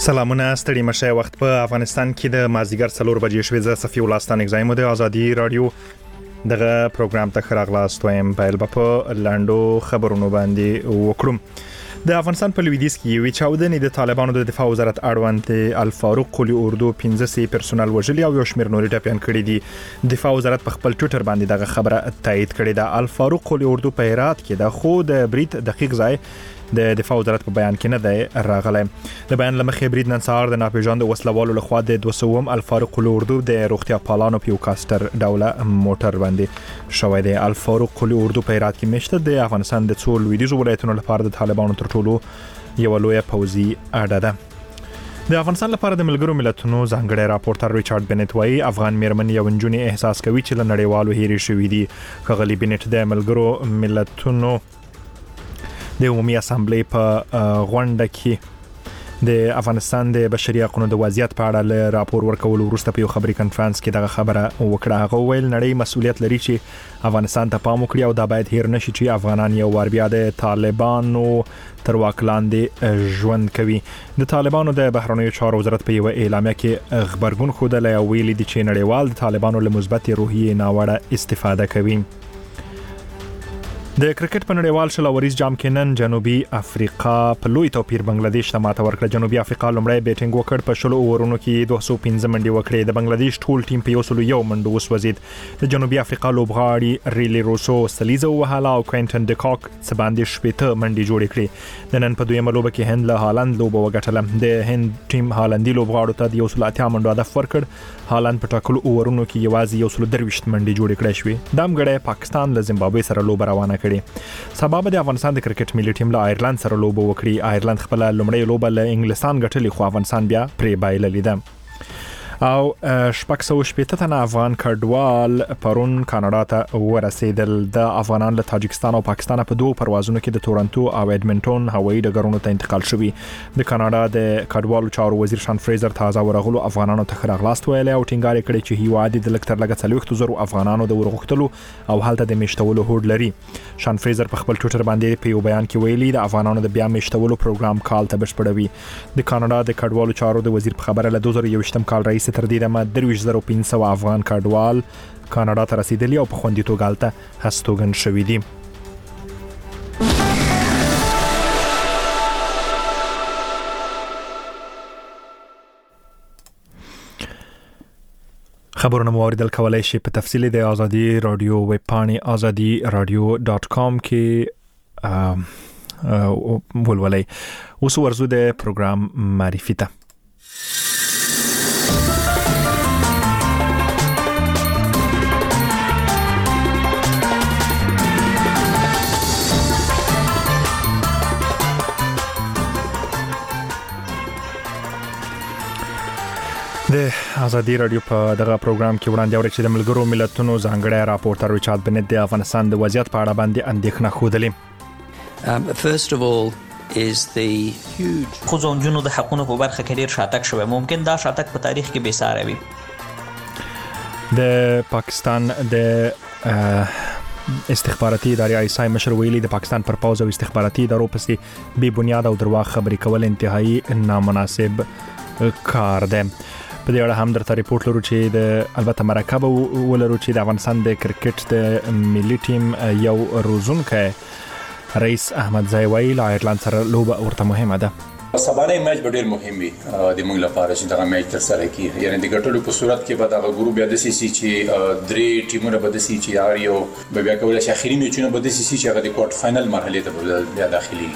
سلامونه ستړي مشه وخت په افغانستان کې د مازیګر 4 بجې شوې ز صفي ولستان اگزایم د ازادي رادیو دغه پروګرام ته خراغلاست وایم په لاندو خبرونو باندې وکړم. د افغانستان په لویدیځ کې یو چاودنې د طالبانو د دفاع وزارت اړوند الفاروق قلی اردو 15 پرسونل وژلي او یو شمېر نوري ټاپیان کړي دي. دفاع وزارت په خپل ټوئیټر باندې دغه خبره تایید کړې ده. الفاروق قلی اردو په هرات کې د خو د بریټ دقیق ځای د دفاع وزارت په بیان کې نه دی راغلی. د بیان لمخې برید نن سهار د ناپېژاندو وسلوالو لخوا د 200م الفاروق قلی اردو د روغتیا پالانو په یو کاستر ډوله موټر باندې شوی دی. الفاروق قلی اردو په هرات کې مشته د افغانستان د څو لویدیځو ولایتونو لپاره د طالبانو تر ټولو یو لوی پوځي اډه ده. د افغانستان لپاره د ملګرو ملتونو ځانګړی راپورټر ریچارډ بنټ وایي افغان میرمن یو نجونې احساس کوي چې له نړیوالو هېرې شوي دي. ښاغلي بنټ د ملګرو ملتونو د عمومي اسامبلې په غونډه کې د افغانستان د بشري حقوقو د وضعیت په اړه له راپور ورکولو وروسته په یو خبري کانفرنس کې دغه خبره وکړه. هغه ویل نړۍ مسؤلیت لري چې افغانستان ته پام وکړي او دا باید هیر نشي چې افغانان یو وار بیا د طالبانو تر واک لاندې ژوند کوي. د طالبانو د بهرنیو چارو وزارت په یو اعلامیه کې خبرګون خوده لا ویلي دي چې نړیوال د طالبانو له مثبت روحیې ناوړه استفاده کوي. د کرکټ په نړیوال شلوریز جام کې نن جنوبي افریقا په لوی توپیر بنگلاديش ته ماته ورکړه. جنوبي افریقا لومړی بیټینګ وکړ په 10 اورونو کې 215 منډې وکړې. د بنگلاديش ټول ټیم په 101 منډو وسوځید. د جنوبي افریقا لوبغاړي ریلی روسو سلیزه وهاله او کوینټن ډکاک څه باندې شپېته منډې جوړې کړې. د نن په دویمه لوبه کې هند له هالند لوبه وګټله. د هند ټیم هالندي لوبغاړو ته د 180 منډو هدف ورکړ. هالند په ټاکلو اورونو کې یوازې 123 منډې جوړې کړې شوې. دام غړې پاکستان له زیمبابوې سره لوبه روانه کړې. سبب د افغانستان د کرکټ ملي ټیم له آیرلند سره لوبه وکړي. آیرلند خپل لومړی لوبه له انګلستان ګټلې خو افغانستان بیا پرې بایللې ده. او شپږ سوه شپېته تنه افغان کډوال پرون کاناډا ته ورسېدل. د افغانان له تاجکستان او پاکستان په دوه پروازونو کې د تورنټو او ایډمنټون هوایي ډګرونو ته انتقال شوي. د کاناډا د کډوالو چارو وزیر شان فریزر تازه ورغلو افغانانو ته خراغلاست ویلي او ټینګار کړی چې هیواد د لکټر لګ 40,000 افغانانو د ورغښتلو او هلته د میشتولو هوډ لري. شان فریزر په خپل ټوئیټر باندې په یو بیان کې ویلي د افغانانو د بیا میشتولو پروګرام کال ته بشپړوي. د کاناډا د کډوالو چارو د وزیر په خبره له 2021 کال رئیس تر دې دمه 23,500 افغان کډوال کاناډا ته رسیدلی او په خوندیتوب هلته هستوګن شوي دي. خبرونه مو اوریدل کولای شئ په تفصیل د ازادي رادیو ویب پاڼې azadiradio.com کې ولولئ. اوس ورزو د پروګرام معرفي ته. د ازادي رادیو په دغه پروګرام کې وړاندې اوري چې د ملګرو ملتونو ځانګړی راپورټر ریچارډ بنټ د افغانستان د وضعیت په اړه باندې اندېښنه خوده. First of all is the huge خو ځونجونو د حقونو په برخه کې ډیر شاتګ شوی. ممکن دا شاتګ په تاریخ کې بې ساری وي. د پاکستان د استخباراتي ادارې آی اس آی مشر ویلي د پاکستان پر پوز او استخباراتي ادارو پسې بې بنیاد او درواغ خبرې کول انتهایی نامناسب کار دی. په دې اړه هم درته ریپورت لرو چې د البته مرکب ولرو چې د افغانستان د کرکټ د ملي ټیم یو روزونکی رئیس احمد زای ویل آیرلند سره لوبه ورته مهمه ده. سبانه میچ ډېر مهم وي د موږ لپاره چې دا میچ تر سره کیږي. یعنی د ګټلو په صورت کې به دا ګروپ بیا د سی سی چې درې ټیمونه به د سی چې یار یو بیا کولای شي اخري میچونه به د سی سی چې هغه د کوارټر فائنل مرحله ته بیا داخلي.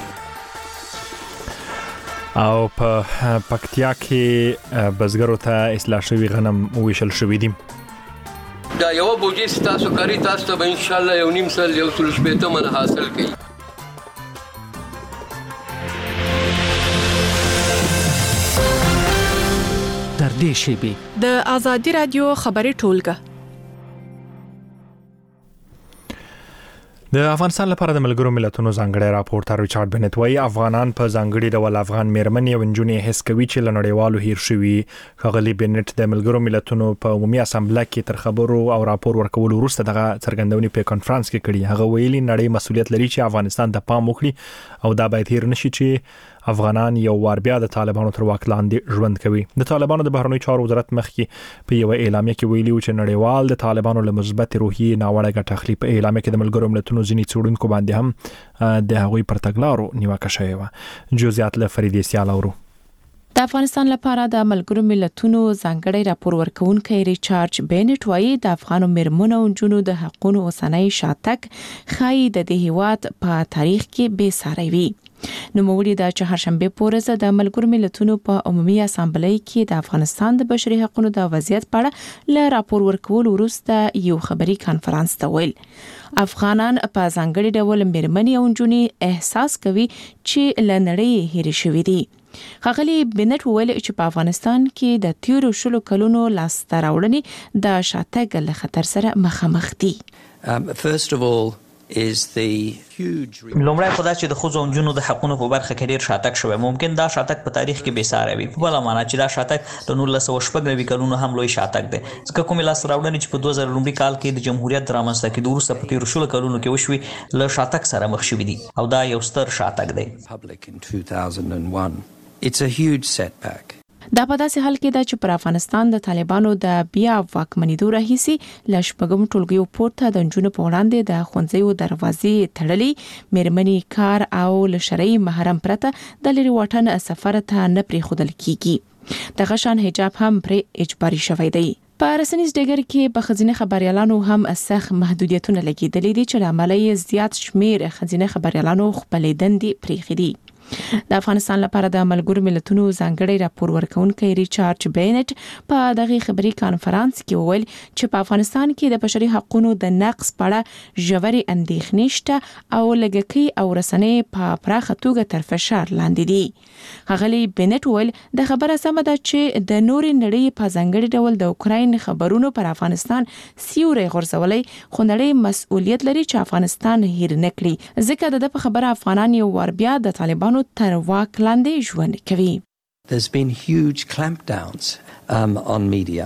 او په پکتیا کې بزګرو ته اصلاح شوی غنم ویشل شوی دي. دا یو بوجي تاسو کاری تاسو ته ان شاء الله یو نیم سل یو سل شپته من حاصل کړي. در دې شی د ازادي رادیو خبري ټولګه. د افغانستان لپاره د ملګرو ملتونو ځانګړی راپورټر ریچارډ بنټ وایي افغانان په ځانګړي ډول افغان میرمنې او نجونې حس کوي چې له نړیوالو هیر شوي. ښاغلي بنټ د ملګرو ملتونو په عمومي اسامبله کې تر خبرو او راپور ورکولو وروسته دغه څرګندونې په کانفرنس کې کړي. هغه ویلي نړۍ مسؤلیت لري چې افغانستان ته پام وکړي او دا باید هیر نشي چې افغانان یو وار بیا د طالبانو تر واک لاندې ژوند کوي. د طالبانو د بهرنیو چارو وزارت مخکې په یو اعلامیه کې ویلي و چې نړیوال د طالبانو له مثبت روحیې ناوړه ګټه اخلي. په اعلامیه کې د ملګرو ملتونو ځینې څېړونکو باندې هم د هغوی پر تګلارو نیوکه شوې وه. جزئیات له فریدې سیال اورو. د افغانستان لپاره د ملګرو ملتونو ځانګړی راپور ورکوونکی ریچارډ بینټ وایي د افغانو میرمنو او نجونو د حقوقو اوسنۍ شاتګ ښایي د دې هیواد په تاریخ کې بې ساری وي. نوموړي د چهارشنبه پورې د ملګرو ملتونو په عمومي اسامبلۍ کې د افغانستان د بشري حقوقو د وضعیت په اړه له راپور ورکولو وروسته یو خبري کانفرنس ته ویل افغانان په ځانګړي ډول میرمنې او نجونې احساس کوي چې له نړۍ هېرې شوي دي. ښاغلي بینټ وویل چې په افغانستان کې د تیرو 10 کلونو لاسته راوړنې د شاتګ له خطر سره مخامخ دي. First of all is the huge لومړی خدای چې د ښځو او نجونو د حقوقو په برخه کې ډیر شاتګ شوی. ممکن دا شاتګ په تاریخ کې بې ساری وي. په بله معنا چې دا شاتګ د 1996 کلونو هم لوی شاتګ دی. ځکه کومې لاسته راوړنې چې په 2000 لومړي کال کې د جمهوریت د رامنځته کېدو وروسته په تیرو 10 کلونو کې وشوي له شاتګ سره مخ شوي دي او دا یو ستر شاتګ دی. public in 2001. It's a huge setback. دا په داسې حال کې ده چې پر افغانستان د طالبانو د بیا واکمنېدو راهیسې له شپږم ټولګیو پورته د نجونو په وړاندې د ښوونځیو دروازې تړلې، میرمنې کار او له شرعي محرم پرته د لرې واټن سفر ته نه پرېښودل کیږي. دغه شان حجاب هم پرې اجباري شوی دی. په رسنیز ډګر کې په ښځینه خبريالانو هم سخت محدودیتونه لګیدلې دي چې له امله یې زیات شمیر ښځینه خبريالانو خپلې دندې پرېښې دي. د افغانستان لپاره د ملګرو ملتونو ځانګړی راپور ورکونکي ریچارډ بینټ په دغه خبري کانفرنس کې وویل چې په افغانستان کې د بشري حقوقو د نقض په اړه ژورې اندېښنې شته او لږکي او رسنۍ په پراخه توګه تر فشار لاندې دي. ښاغلي بینټ وویل د خبره سمه ده چې د نورې نړۍ په ځانګړي ډول د اوکراین خبرونو پر افغانستان سیوري غورځولای خو نړۍ مسؤلیت لري چې افغانستان هیر نه کړي ځکه د په خبره افغانان یو ور بیا د طالبانو تر واک لاندې ژوند کوي. There's been huge clampdowns on media.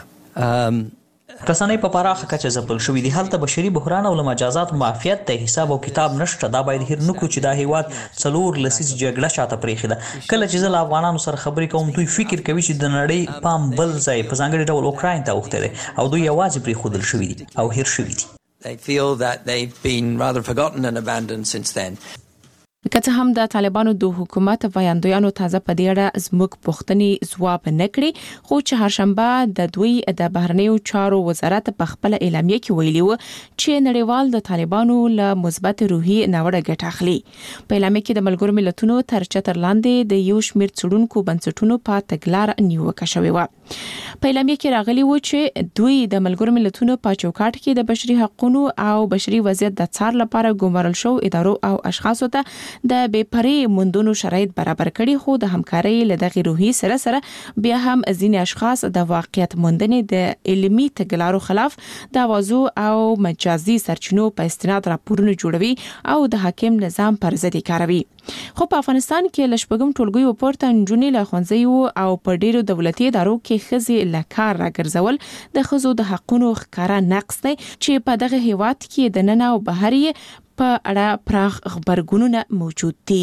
رسنۍ په پراخه کچه ځپل شوې دي. هلته بشري بحران او مجازات معافیت ته حساب او کتاب نشته. دا باید هیر نکړو چې دا هیواد 4 لسیز جګړه شاته پرېښې ده. کله چې زه له افغانانو سره خبرې کوم دوی فکر کوي چې د نړۍ پام بل ځای په ځانګړي ډول اوکراین ته اوښتی دی او دوی یوازې پرېښودل شوي دي او هیر شوي دي. They feel that they've been rather forgotten and abandoned since then. که څه هم د طالبانو د حکومت وایاندویانو تازه په دې اړه زموږ پوښتنې ځواب نه کړي خو چې هرشنبه د دوی د بهرنیو چارو وزارت په خپل اعلامیه کې ویلي و چې نړیوال د طالبانو له مثبت روحي ناوړه ګټه اخلي. په اعلامیه کې د ملګرو ملتونو تر چتر لاندې د یو شمېر څېړونکو بنسټونو په تګلارې نیوکه شوې و. په اعلامیه کې راغلي و چې دوی د ملګرو ملتونو په چوکاټ کې د بشري حقوقو او بشري وضعیت د څار لپاره ګمارل شو ادارو او اشخاصو ته د بېپرې موندونو شرایط برابر کړي خو د همکارۍ له دغه روحي سره بیا هم ځینې اشخاص د واقعیت موندنې د علمي تګلارو خلاف د اوازو او مجازي سرچینو په استناد راپورونه جوړوي او د حاکم نظام پر ضد کاروي. خو په افغانستان کې له شپږم ټولګیو پورته نجونې له ښوونځیو او په ډیرو دولتي ادارو کې ښځې له کار راګرځول د ښځو د حقوقو ښکاره نقض دی چې په دغه هیواد کې د نن او بهر یې په اړه پراخ خبرګونونه موجود دي.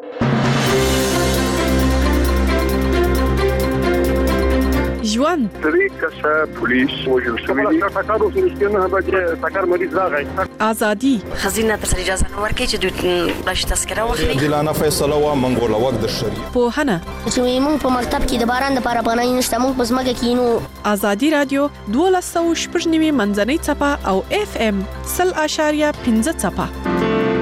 ژوند طریق کسه پولیس وژل شوی دی. تاکارو سرشتنه به تاکار مریض راغی. ازادي خزینه پر اجازه نه ورکړي چې دوی بلش تذکره واخلي. دلانه فیصله وا منګول وخت د شری. پوهنه چې موږ په مکتب کې د باران د لپاره پناه نشته موږ په ځمکه کې نو. ازادي رادیو 12.9 منځنۍ چپه او FM 0.5 چپه.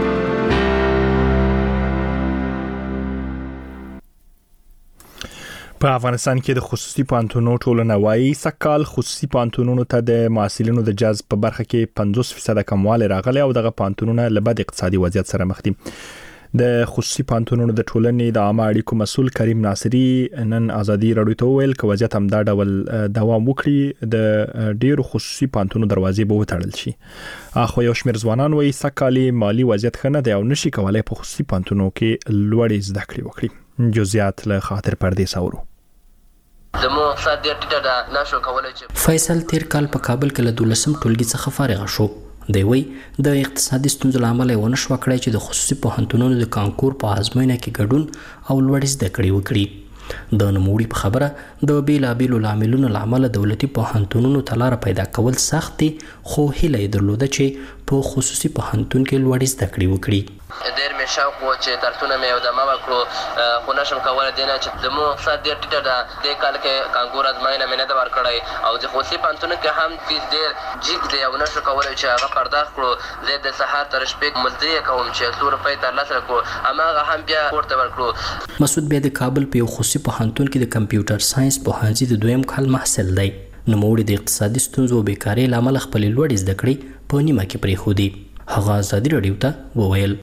په افغانستان کې د خصوصي پوهنتونونو ټولنه وايي سکهال خصوصي پوهنتونونو ته د محصلینو د جذب په برخه کې 50% کموالی راغلی او دغه پوهنتونونه له بد اقتصادي وضعیت سره مخ دي. د خصوصي پوهنتونونو د ټولنې د عامه اړیکو مسؤل کریم ناصری نن ازادي رادیو ته ویل چې وضعیت هم دا ډول دوام وکړي د ډیرو خصوصي پوهنتونونو دروازې به وتړل شي. اخو یو شمېر ځوانان وايي سکهالي مالی وضعیت ښه نه دی او نشي کولای په خصوصي پوهنتونونو کې لوړې زده کړې وکړي. جزئیات له خاطر پردیس اورو. د مو اقتصاد ډېر ټیټه ده نشو کولای چې فیصل تیر کال په کابل کې له 12م ټولګي څخه فارغ شو دی وایي د اقتصادي ستونزو له امله یې ونه شوه کړی چې د خصوصي پوهنتونونو د کانکور په ازموینه کې ګډون او لوړې زده کړې وکړي. د نوموړي په خبره د بیلابیلو لاملونو له امله دولتي پوهنتونونو ته لاره پیدا کول سخت دي، خو هیله یې درلوده چې په خصوصي پوهنتون کې لوړې زده کړې وکړي. ډېر مې شوق و چې درسونه مې ودمه وکړو، خو نشم کولی دی نه چې زموږ اقتصاد ډېر ټیټه ده. دې کال کې کانکور ازموینه مې نه ده ورکړی او د خصوصي پوهنتونونو کې هم فیس ډېر جګ دی او نشو کولی چې هغه پرداخت کړو. زه د سهار تر شپې مزدوري کوم چې 100 روپۍ ترلاسه کړو، هماغه هم بیا کور ته ورکړو. مسعود بیا د کابل په یو خصوصي پوهنتون کې د کمپیوټر ساينس پوهنځي د 2م کال محصل دی. نوموړي د اقتصادي ستونزو او بیکارۍ له امله خپلې لوړې زده کړې په نیمه کې پرېښودې. هغه ازادي راډیو ته وویل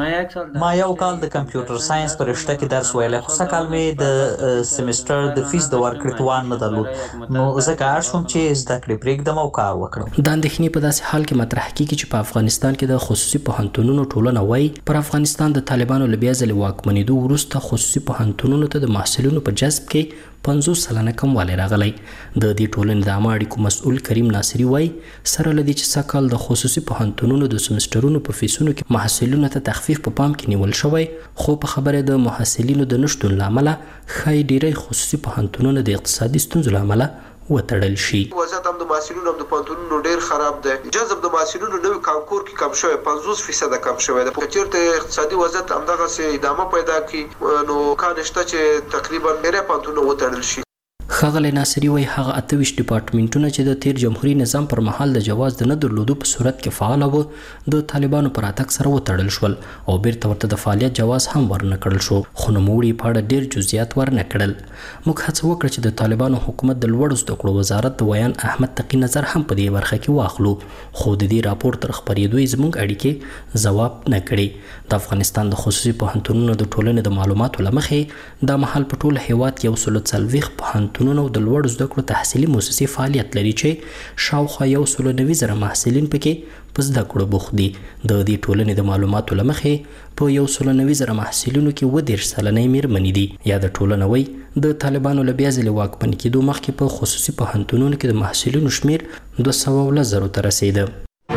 ما یو کال د کمپیوټر ساينس په رشته کې درس ویلی، خو څه کال مې د سیمسټر د فیس د ورکړې توان نه درلود، نو ځکه اړ شوم چې زده کړې پرېږدم او کار وکړم. دا اندېښنې په داسې حال کې مطرح کېږي چې په افغانستان کې د خصوصي پوهنتونونو ټولنه وایي پر افغانستان د طالبانو له بیا ځلې واکمنېدو وروسته خصوصي پوهنتونونو ته د محصلینو په جذب کې 50% کموالی راغلی. د دې ټولنې د عامه اړیکو مسؤل کریم ناصري وایي سره له دې چې سږ کال د خصوصي پوهنتونونو د سمسټرونو په فیسونو کې محصلینو ته تخفیف په پام کې نیول شوی، خو په خبره د محصلینو د نشتون له امله ښایي ډیری خصوصي پوهنتونونه د اقتصادي ستونزو له امله وتړل شي. وضعیت هم د محصلینو هم د پوهنتونونو ډیر خراب دی. جذب د محصلینو نوي کانکور کې کم شوی، 50% کم شوی دی. که چېرته اقتصادي وضعیت همدغسې ادامه پیدا کړي نو امکان شته چې تقریبا ډیری پوهنتونونه وتړل شي. ښاغلی ناصري وایي هغه 28 ډپارټمنټونه چې د تیر جمهوري نظام پر مهال د جواز د نه درلودو په صورت کې فعاله وو د طالبانو په راتګ سره وتړل شول او بیرته ورته د فعالیت جواز هم ورنه کړل شو، خو نوموړي په اړه ډیر جزئیات ورنه کړل. موږ هڅه وکړه چې د طالبانو حکومت د لوړو زده کړو وزارت د ویان احمد تقي نظر هم په دې برخه کې واخلو، خو د دې راپور تر خپرېدو یې زموږ اړیکې ځواب نه کړي. د افغانستان د خصوصي پوهنتونونو د ټولنې د معلوماتو له مخې دا مهال په ټول هیواد کې 140 پوهنتونونه د لوړو زده کړو تحصیلي مؤسسې فعالیت لري چې شاوخوا 190,000 محصلین پکې په زده کړو بوخت دي. د دې ټولنې د معلوماتو له مخې په 190,000 محصلینو کې 30 سلنې میرمنې دي. یا د ټولنه وایي د طالبانو له بیا ځلې واکمن کېدو مخکې په خصوصي پوهنتونونو کې د محصلینو شمیر 210,000 ته رسیده.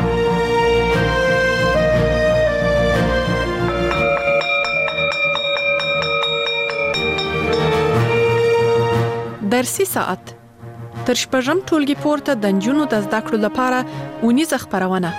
درسي ساعت تر شپږم ټولګي پورته د نجونو د زده کړو لپاره اونیزه خپرونه.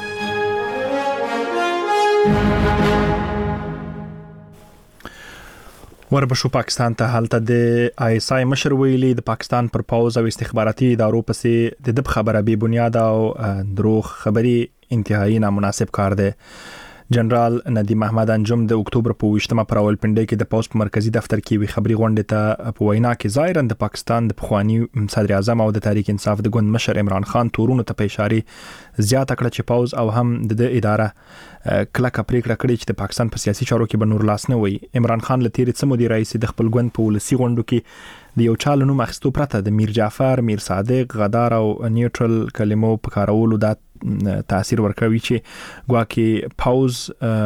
وربشو پاکستان ته هلته د ISI مشر ویلي د پاکستان پر پوز او استخباراتي ادارو پسې د خبره بی بنیاد او دروغ خبري انتهایی نامناسب کار دی. جنرال ندیم احمد انجم د اکتوبر په 28مه پر راولپنډۍ کې د پوز په مرکزی دفتر کې وی خبري غونډه ته په وینا کې ظاهرا د پاکستان د پخوانی صدر اعظم او د تحریک انصاف د ګوند مشر عمران خان تورونو ته په اشاره زیاته کړه چې پوز او هم د اداره کلکه پریکړه کړې چې د پاکستان په سیاسي چارو کې به نور لاس نه وي. عمران خان لتیری څه مدیر رئیس د خپل ګوند په ولسی غونډو کې د یو چا نوم اخیستو پرته د میر جعفر، میر صادق، غدار او نیوټرل کلمو په کارولو د تاثیر ورکوي چې ګواکې پاوز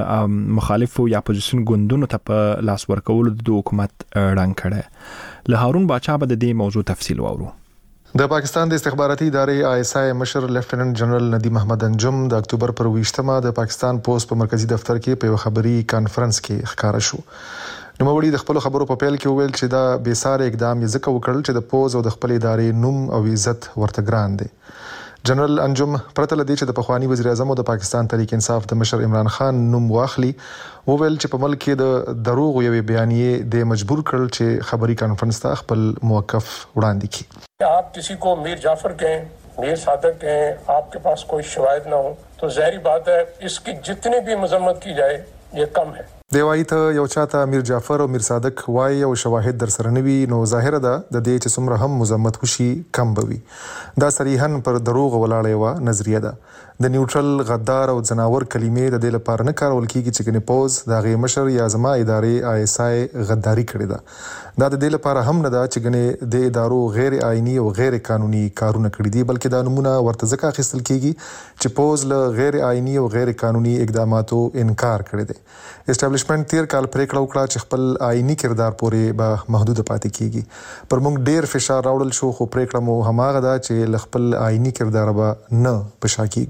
مخالفو یا اپوزیشن ګوندونو ته په لاس ورکولو د حکومت رنګ کړي. له هارون باچا به د دې موضوع تفصیل واورو. د پاکستان د استخباراتي ادارې ISI مشر لیفټیننټ جنرال ندیم احمد انجم د اکتوبر پر 28مه د پاکستان پوسټ په مرکزی دفتر کې په یو خبري کانفرنس کې ښکارا شو. نوموړي د خپل خبرو په پیل کې وویل چې دا بې ساري اقدام یې ځکه وکړل چې د پوز او د خپل ادارې نوم او عزت ورته ګران دی. جنرال انجم پرته لدی چې د پخوانی وزیر اعظم او د پاکستان تحریک انصاف د مشر عمران خان نوم واخلي، وویل چې په ملک کې د دروغ یوې بیانیه د مجبور کړل چې خبري کانفرنس ته خپل موقف وړاندې کړي. आप किसी को मीर जाफर कहें, मीर सादक कहें, आपके पास कोई शवाहिद ना हो तो ज़ाहिर बात है इसकी जितनी भी मजम्मत की जाए ये कम है. دی وایي ته یو چاته میر جعفر او میر صادق وایي او شواهد در سره نوي نو ظاهره ده د دې چې څومره هم مزمت وشي کم بوي. دا صریحاً پر دروغ ولاړه و نظریه ده. د نیوټرل، غدار او ځناور کلمې د دې لپاره نه کارول کیږي چې کني پوز د غي مشر یا زما ادارې ISI غداری کړې ده. دا د دې لپاره هم نه ده چې کني د ادارو غیر آئینی او غیر قانوني کارونه کړې دي، بلکې دا نمونه ورته ځکه اخیستل کیږي چې پوز له غیر آئینی او غیر قانوني اقداماتو انکار کړی دی. اسټابلیشمنت تیر کال پریکړه وکړه چې خپل آئینی کردار پورې به محدود پاتې کیږي. پر موږ ډیر فشار راوړل شو خو پریکړه مو هماغه ده چې خپل آئینی کردار به نه پشا کیږو.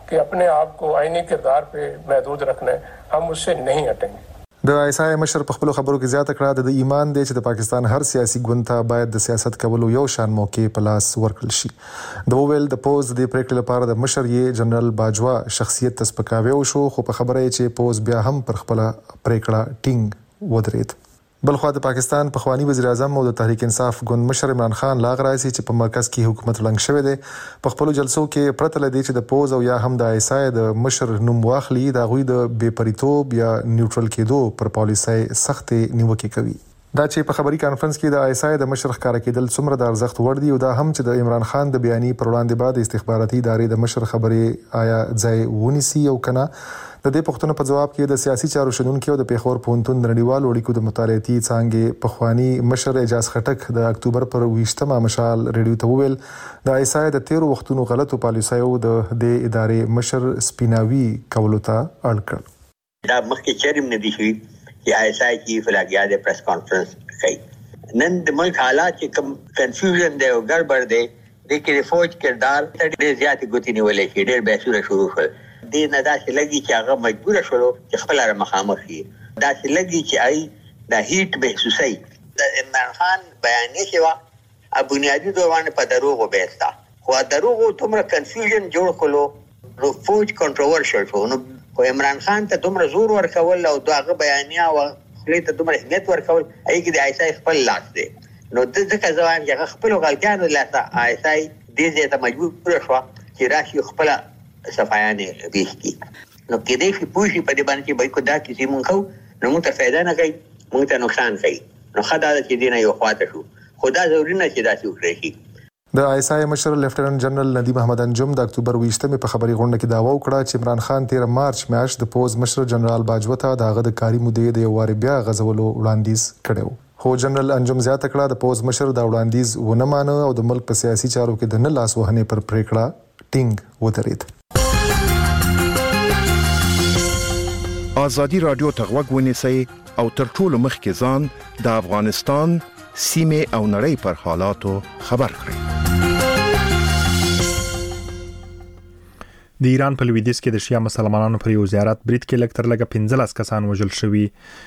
कि अपने आप को आईनी किरदार पे महदूद रखना है, हम उससे नहीं हटेंगे। د ایسای مشر په خپل خبرو کې زیاته کړه د ایمان دی چې د پاکستان هر سیاسي ګوند ته باید د سیاست کولو یو شان موقع په لاس ورکړل شي. د وویل د پوز د پریکړې لپاره د مشر یې جنرال باجوا شخصیت تسپکاوی وشو، خو په خبره یې چې پوز بیا هم پر خپل پریکړه ټینګ ودرېد. بلخوا د پاکستان پخوانی وزیر اعظم او د تحریک انصاف ګوند مشر عمران خان لاغ راځي چې په مرکز کې حکومت لنګ شوی دی. په خپل جلسو کې پرته لدی چې د پوز او یا هم د ایسای د مشر نوم واخلي، دا غوي د بې پریتوب یا نیوټرل کېدو پر پالیسي سخت نیوکه کوي. دا چې په خبري کانفرنس کې د ایسای د مشر ښکارا کېدل څومره د ارزښت وړ دی، او دا هم چې د عمران خان د بیانې پر وړاندې بعد استخباراتي ادارې د مشر خبرې آیا ځای ونیسي او کنه. د دې پوښتنې په جواب کې د سیاسي چارو شنونکو د پیښور پوهنتون نړیوال اړیکو د مطالعاتي څانګې پخوانی مشر اعجاز خټک د اکتوبر پر 20مه مشال ریډیو ته وویل د ایسای د 13 وختونو غلطو پالیسیو د دې ادارې مشر سپیناوي کولو ته اړ کړ. دا مخکې چرېم نه دي شوي چې ایسای کې فلاګیا د پریس کانفرنس کوي. نن د ملک حالات چې کوم کنفیوژن دی او ګډوډ دی، د کې د فوج کردار ډېر زیاتې ګوتې نیولې شي، ډېر بحثونه شروع شول. دې نه داسې لګي چې هغه مجبور شول چې خپل سره مخامخ شي. داسې لګي چې ای د هیټ محسوسي د عمران خان بیانې شوه بنیادی ډول په دروغو بیستا، خو دروغو تومره کنفیوژن جوړ کړو نو فوج کنټروورشل شو. نو عمران خان ته دومره زور ورکول او دغه بیانیه او خپل ته دومره اهمیت ورکول، ایګي د ایسای خپل لاس دی. نو د ځکه ځوان چې هغه خپل غلطیانو لاسه ایسای دې ته مجبور شو چې راشي خپل صفایانه بیستی. نو کې دې په پوښي په دې باندې چې به کو دا کیسې مونږ خو نو موږ ته فایده نه کوي، موږ ته نقصان کوي. نو خدای دې دې نه یو خواته شو، خدا ضروري نه چې دا څه وکړي. د ایسای مشر لیفټیننټ جنرال ندیم احمد انجم د اکتوبر 20مه په خبري غونډه کې داوا وکړه چې عمران خان 13 مارچ میاشت د پوز مشر جنرال باجوا ته د هغه د کاري مودې د یو واری بیا غزولو وړاندیز کړو. خو جنرال انجم زیاته کړه د پوز مشر د وړاندیز ونه مانه او د ملک په سیاسي چارو کې د نه لاس وهنې پر پریکړه ټینګ ودرېد. ازادي رادیو ته غوږ ونیسئ او تر ټولو مخکې ځان د افغانستان سیمې او نړۍ پر حالاتو خبر کړئ. د ایران په لویدیځ کې د شیا مسلمانانو پر یو زیارت برید کې لږ تر لږه 15 کسان وژل شوي.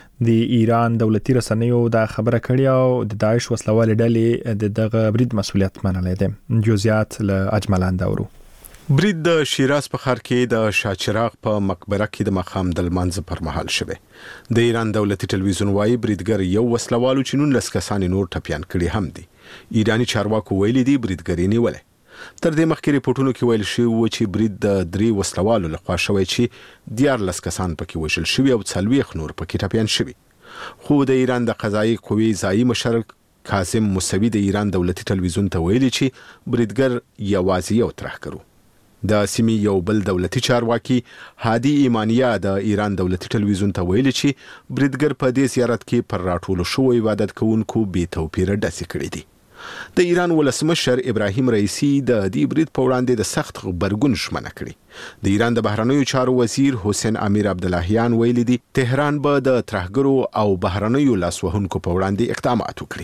د ایران دولتي رسنیو دا خبره کړې او د داعش وسلوالې ډلې دغه برید مسؤلیت منلی دی. جزئیات له اجملان داورو. برید د شیراز په ښار کې د شاهچراغ په مقبره کې د ماښام د لمانځه پر مهال شوه. د ایران دولتي ټلویزیون وايي بریدګر یو وسلوالو چې 19 کسان نور ټپيان کړي هم دي. ایرانی چارواکو ویلي دي بریدګر نیولې. تر دې مخکې ریپورتونو کې ویل شوی و چې برید د 3 وسلوالو لخوا شوی چې 14 کسان پکې وژل شوي او 40 نور پکې ټپيان شوي. خو د ایران د قضایي قوې ځایي مشر کاظم موسوي د ایران دولتي ټلویزیون ته ویلي چې بریدګر یوازې یو ترهګر. د سیمې یو بل دولتي چارواکي هادي ایمانیا د ایران دولتي ټلویزیون ته ویلي چې بریدګر په دې زیارت کې پر راټولو شوو عبادت کوونکو بې توپیره ډزې کړې دي. د ایران ولسمشر ابراهیم رئیسی د دې برید په وړاندې د سخت غبرګون ژمنه کړې. د ایران د بهرنیو چارو وزیر حسین امیر عبداللهیان ویلي دي تهران به د ترهګرو او بهرنیو لاسوهونکو په وړاندې اقدامات وکړي.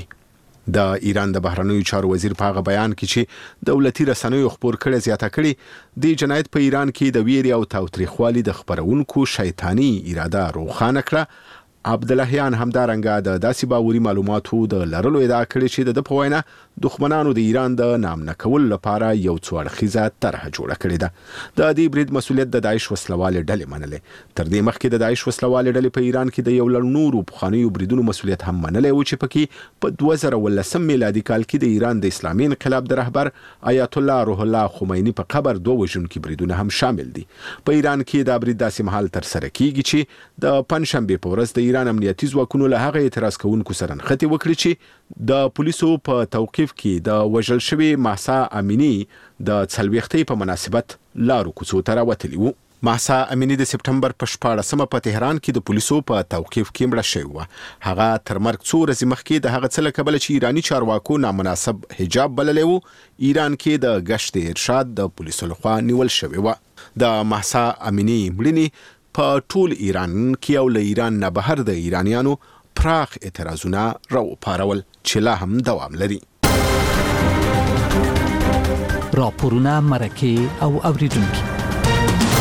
د ایران د بهرنیو چارو وزیر په هغه بیان کې چې دولتي رسنیو خبر کړي زیاته کړي د جنایت په ایران کې د ویري او تاوتریخوالي د خبرونکو شیطانی اراده روښانه کړه. عبداللهیان همدارنګه د داسې باوري معلوماتو د لرلو ادعا کړې چې د په وینا دښمنانو د ایران د نامنه کول لپاره یو څو اړخیزه طرحه جوړه کړې ده. د دې برید مسؤلیت د داعش وسلوالې ډلې منلې. تر دې مخکې د داعش وسلوالې ډلې په ایران کې د یو لړ نورو پخوانیو بریدونو مسؤلیت هم منلی و چې پکې په 2019 میلادي کال کې د ایران د اسلامي انقلاب د رهبر آیت الله روح الله خمیني په قبر 2 وژونکي بریدونه هم شامل دي. په ایران کې دا برید داسې مهال تر سره کیږي چې د پنځشنبه په ورځ د ایران امنیتي ځواکونو له هغه اعتراض کوونکو سره نښتې وکړي چې د پولیسو په توقیف کې د وژل شوي مهسا امینی د 40 په مناسبت لارو کوڅو ته راوتلی وو. مهسا امینی د سپټمبر په 14مه په تهران کې د پولیسو په توقیف کې مړه شوې وه. هغه تر مرګ څو ورځې مخکې د هغه څه له کبله چې ایرانی چارواکو نامناسب حجاب بللی و ایران کې د ګشت ارشاد د پولیسو لخوا نیول شوې وه. د مهسا امینی مړینې په ټول ایران کې او له ایران نه بهر د ایرانیانو پراخ اعتراضونه راوپارول چې لا هم دوام لري. راپورونه مرکه او اوریدونکو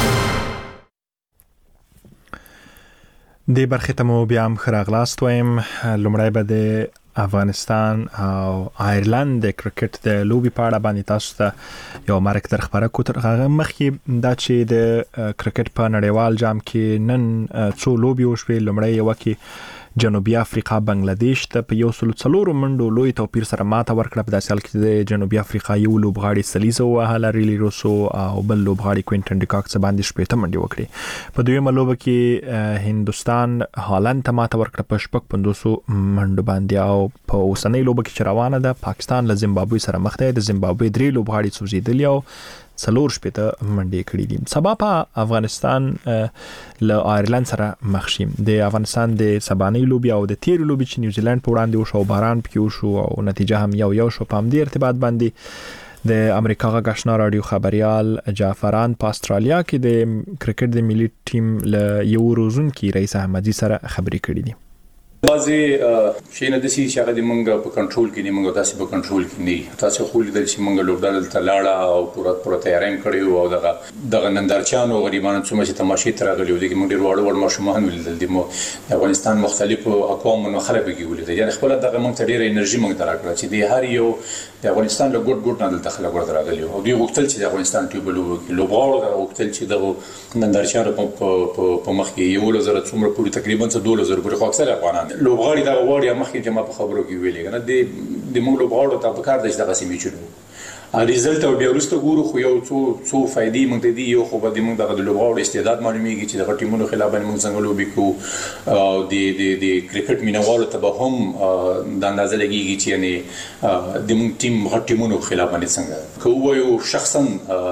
د برخې ته مو بیا هم خراغلاست وایم. لومړی به د افغانستان او آیرلند د کرکټ د لوبي په اړه باندې تاسو ته یو مرکه در خبره کو. تر هغه مخکې دا چې د کرکټ په نړیوال جام کې نن څو لوبي وشوې. لومړی یو کې جنوبي افریقا بنگلاديش ته په 104 منډو لوی توپیر سره ماته ورکړه. په داسې حال کې د جنوبي افریقا یو لوبغاړي سلیزو وهله ریلی روسو او بل لوبغاړي کوینټن ډیکاک باندې 15 منډي وکړي. په دویمه لوبه کې هندستان هالند ته ماته ورکړه په 500 منډو باندې. او په اوسنۍ لوبه کې چې روانه ده پاکستان له زیمبابوې سره مخ دی. د زیمبابوې 3 لوبغاړي سوځیدلي او 4 منډي کړي دي. سبا په افغانستان له آیرلند سره مخ شي. د افغانستان د سبانۍ لوبي او د تیر لوبي چې نیوزیلند په وړاندې وشو باران پکې وشو او نتیجه هم یو شو. په همدې ارتباط باندې د امریکا غږ آشنا رادیو خبريال جعفران په استرالیا کې د کرکټ د ملي ټیم له یو روزونکي رئیس احمدي سره خبرې کړې دي. بعضی شي نه د سي چې هغه د منګه په کنټرول کې نه منګه تاسو په کنټرول کې نه تاسو خو لیدل چې منګه لوبډال ته لاړه او پوره تیاریم کړی او دغه نندارچانو غریبانو څومره چې تماشې ترغلي و دي موږ ډیر وړ ماشومان ولیدل دي. مو افغانستان مختلفو اقوامو خلک کې ولیدل. یعنی خپل دغه موږ ته ډیر انرژي موږ دراکړه چې د هر یو د افغانستان له ګډ نه دلته خلک ورغلي او دوی غوښتل چې د افغانستان ټیوب لوبغاړو غوښتل چې دغه نندارچانو په مخ کې یو لزر څومره پوری تقریبا 2000 پورې خو اکثر افغانان لوبغاړي دا وړي مخکې چې ما په خبرو کې ویلې کنه د موږ لوبغاړو ته په کار د دغه سیمې چلو ریزلټ او بیا وروسته ګورو خو یو څو فائدې موږ ته دي. یو خو به د موږ دغه لوبغاړو استعداد معلومیږي چې د ټیمونو خلاف باندې موږ څنګه لوبي کوو او د کرکټ مینوالو ته به هم د اندازه لګيږي چې یعنی د موږ ټیم غټ ټیمونو خلاف باندې څنګه کوو. یو شخصا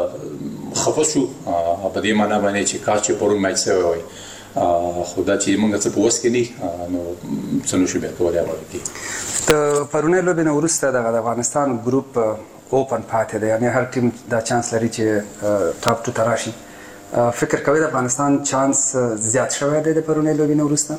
خفصو په دې معنی باندې چې کاش چې پرون میچ سوی وای خدا چې موږ څه په وسکې نه نو څنګه شو به کولای ورته. د پرونی لوبې نو ورسته د افغانستان ګروپ اوپن پاتې دی. یعنی هر ټیم دا چانس لري چې ټاپ 2 تراشي. فکر کوي د افغانستان چانس زیات شوی دی د پرونی لوبې نو ورسته؟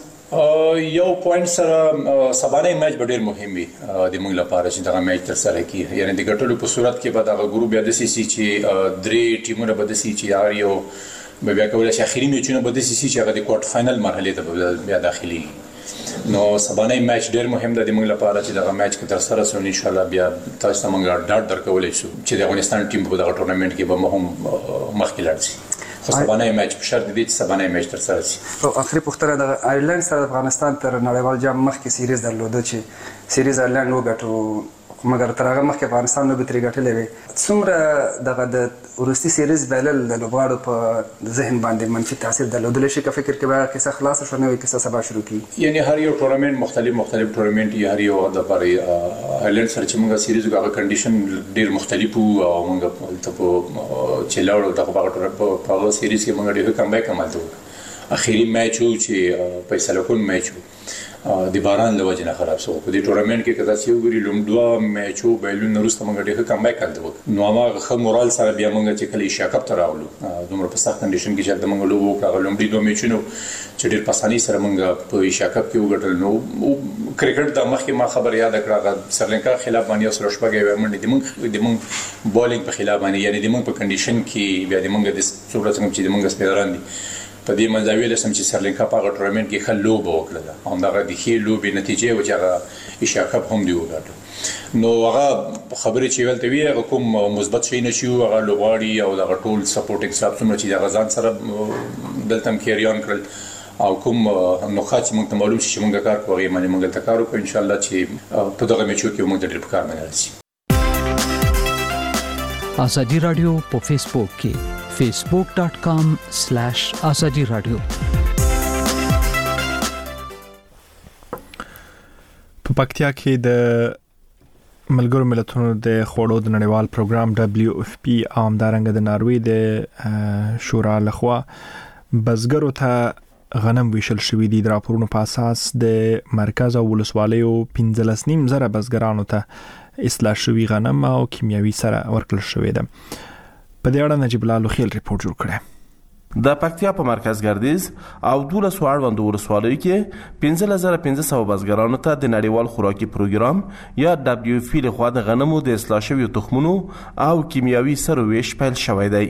یو پوینټ سره سبانه میچ ډېر مهم وي د موږ لپاره چې دا میچ تر سره کیږي. یعنی د ګټلو په صورت کې به دا ګروپ بیا د سي سي چې 3 ټیمونه به د سي چې یار یو بیا کولای شي اخیری میچونه به د سي سي چې هغه د کوارټر فائنل مرحله ته بیا داخلي. نو سبانه میچ ډېر مهم دی د موږ لپاره چې دا میچ کې تر سره سو ان شاء الله بیا تاسو ته موږ ډاډ درکولای شو چې د افغانستان ټیم په دغه ټورنمنت کې به مهم مخکې لاړ شي. خو سبانه میچ په شرط دي چې سبانه میچ تر سره شي. او اخري پوښتنه د آیرلند سره افغانستان تر نړیوال جام مخکې سیریز درلوده چې سیریز آیرلند وګټو مګر تر هغه مخکې افغانستان نو به ترې ګټلې وي. څومره دغه د ورستي سیریز بلل د لوبغاړو په ذهن باندې منفي تاثیر درلودلی شي که فکر کې به کیسه خلاصه شو نوې کیسه سبا شروع کیږي؟ یعنی هر یو ټورنمنت مختلف ټورنمنت هر یو د لپاره آیرلند سره چې موږ سیریز هغه کنډیشن ډیر مختلف او موږ ته په چلاړو دغه په هغه سیریز کې موږ ډیر کم بیک عملته اخیری میچ و چې فیصله کون میچ و د باران له وجې نه خراب شو. په دې ټورنمنت کې کدا چې وګوري لومډوا میچو بیلون وروسته موږ ډېر کم بیک کړو. نو هغه خه مورال سره بیا موږ چې کلی شاکپ تر راولو دومره په سخت کنډیشن کې چې موږ لوبو کړو لومډي دوه میچونو چې ډېر په اسانۍ سره موږ په شاکپ کې وګټل. نو کرکټ د مخکې ما خبر یاد کړه سرلنکا خلاف باندې سره شپږ منډه د موږ بولینګ په خلاف باندې یعنی د موږ په کنډیشن کې بیا د موږ د څومره څنګه چې د موږ سپیدران دي په دې منځوي لسم چې سرلنکا په ټورنمنت کې خل لوب وکړه هم دغه د خې لوبې نتیجه و چې هغه اشاکپ هم دی وګټو. نو هغه خبرې چې ولته وی هغه کوم مثبت شي نشي هغه لوبغاړي او دغه ټول سپورټینګ سټاف څومره چې د غزان سره دلته کیریان کړل او کوم نوخات چې موږ ته معلوم شي چې موږ کار کوو یعنی موږ ته کار وکړو ان شاء الله چې په دغه میچو کې موږ ډېر کار منل شي. آزادی رادیو په فیسبوک کې facebook.com/azadi radio. په پکتیا کې د ملګرو ملتونو د خوړو د نړیوال پروګرام WFP او همدارنګه د ناروی د شورا لخوا بزګرو ته غنم ویشل شوی دي. د راپورونو په اساس د مرکز او ولسوالیو 15.5 زره بزګرانو ته اصلاح شوی غنم او کیمیاوي سره ورکړل شوی ده. په دې اړه نجیب الله لوخیل ریپورت جوړ کړی. د پکتیا په مرکز ګردیز او 12 اړوندو ولسوالیو کې 15500 بزګرانو ته د نړیوال خوراکي پروګرام یا WFP لخوا د غنمو د اصلاح شویو تخمونو او کیمیاوي سرو ویش پیل شوی دی.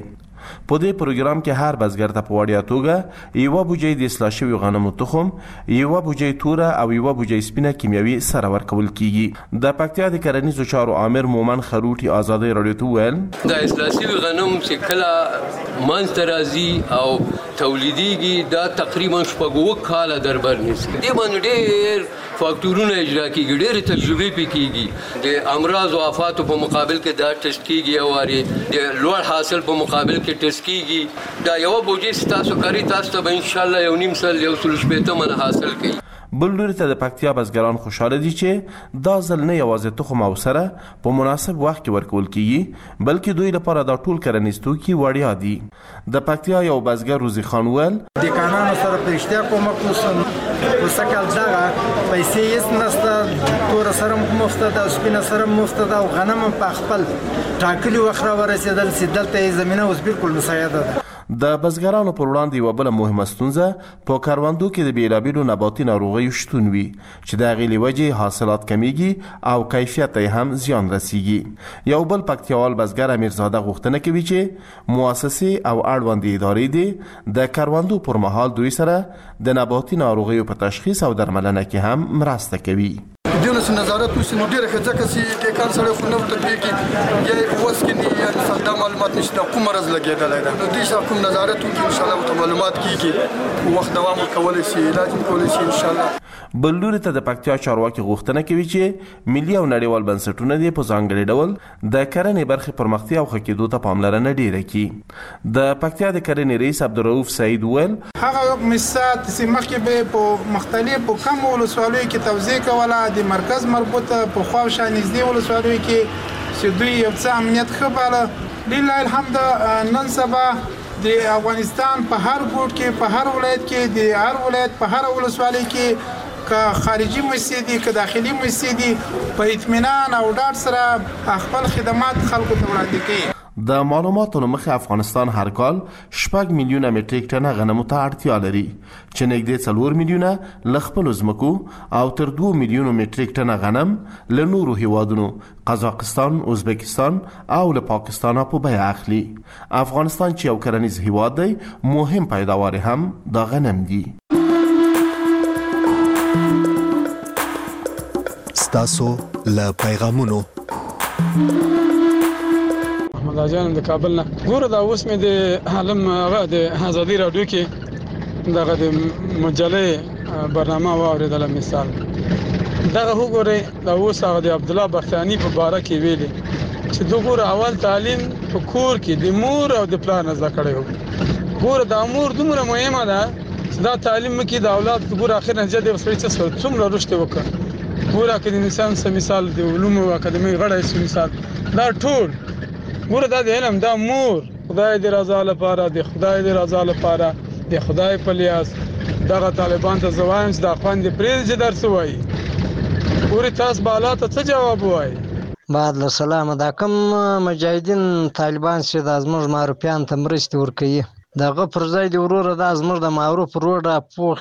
په دې پروګرام کې هر بزګر ته په وړیا توګه یوه بوجۍ د اصلاح شویو غنمو تخم، یوه بوجۍ توره او یوه بوجۍ سپینه کیمیاوي سره ورکول کیږي. د پکتیا د کرنیزو چارو عامر مومن خروټي ازادي رادیو ته ویل د اصلاح شوي غنم چې کله منځته راځي او تولیدیږي دا تقریبا 6 کاله در بر نیسي. دې باندې ډېر فاکتورونه اجرا کیږي، ډېرې تجربې پې کیږي. د امراض او آفاتو په مقابل کې دا ټیسټ کیږي او د لوړ حاصل په مقابل کې ټیسټ کیږي. دا یوه بوجۍ چې تاسو کاري تاسو ته به انشاءالله 1.5 سل 1.8 منه حاصل کوي. بل لوري ته د پکتیا بزګران خوشحاله دي چې دا ځل نه یوازې تخم او سره په مناسب وخت کې ورکول کیږي، بلکې دوی لپاره دا ټول کرنیز توکي وړیا دي. د پکتیا یو بزګر روزي خان ویل د کانونو سره په اشتیا کومک وسم په سکل دغه پیسې یې نسته، تور سره مفته ده، سپینه سره مفته ده او غنم په خپل ټاکلي وخت را ورسېدل چې دلته زمینه اوس بالکل مساعده ده. د بزګرانو پر وړاندې یوه بله مهمه ستونزه په کروندو کې د بیلابیلو نباتي ناروغیو شتون وي چې د هغې له وجې حاصلات کمیږي او کیفیت ته هم زیان رسیږي. یو بل پکتیاوال بزګر امیرزاده غوښتنه کوي چې مؤسسې او اړوندې ادارې دې د کروندو پر مهال دوی سره د نباتي ناروغیو په تشخیص او درملنه کې هم مرسته کوي. دیونه چې نظارت وشي نو ډېره ښه، ځکه چې د کار سړی خو نه ورته پوهېږي یا یې په وس کې نه یا مثال دا معلومات نشته کوم مرض لګېدلی ده. نو دې سره کوم نظارت وکړي انشاءالله ورته معلومات کېږي، وخت دوام ورکولی شي، علاج ورکولی شي انشاءالله. بل لوري ته د پکتیا چارواکي غوښتنه کوي چې ملي او نړیوال بنسټونه دې په ځانګړي ډول د کرنې برخې پرمختیا او ښه کېدو ته پاملرنه ډېره کړي. د پکتیا د کرنې رئیس عبدالرؤف سعید ویل هغه مسات چې مخکې به په مختلفو کمو ولسوالیو کې توزیع کوله، د مرکز مربوطه په خواوشا نږدې ولسوالیو کې چې دوی یو څه امنیت ښه باله. لله الحمد نن سبا د افغانستان په هر ګوټ کې، په هر ولایت کې، د هر ولایت په هر ولسوالۍ کې که خارجي مؤسسې دي که داخلي مؤسسې دي په اطمینان او ډاډ سره خپل خدمات خلکو ته وړاندې کوي. د معلوماتو له مخې افغانستان هر کال 6 میلیونه مټریک ټنه غنمو ته اړتیا لري چې نږدې 4 میلیونه له خپلو ځمکو او تر 2 میلیونو مټریک ټنه غنم له نورو هیوادونو قزاقستان، ازبکستان او له پاکستان په بیه اخلي. افغانستان چې یو کرنیز هیواد دی مهم پیداوار هم دا غنم دي. ستاسو له پیغامونو محمد جان د کابل نه ګوره دا اوس مې د عالم هغه د ازادي رادیو کې دغه د مجلې برنامه واورېدله. مثال دغه وګورئ دا اوس هغه د عبدالله بختیاني په باره کې ویلي چې دوی ګوره اول تعلیم په کور کې د مور او د پلار نه زده کړی و. ګوره دا مور دومره مهمه ده چې دا تعلیم مکې د اولاد ګوره اخر نتیجه د سړي څه څومره رشد وکړه. ګوره که د انسان څه مثال د علومو اکاډمۍ غړی شي مثال دا ټول ګوره دا د علم دا مور خدای د رضا لپاره، د خدای د رضا لپاره، د خدای په لیاس دغه طالبان ته زه وایم چې دا خوند دې پرېږدي چې درس ووایي. ګورې تاسو به الله ته څه جواب ووایي؟ بعد له سلامه دا کوم مجاهدین طالبان چې دا زموږ معروفیان ته مرستې ورکوي دغه پر ځای د وروره دا زموږ د معروف روډ راپوخ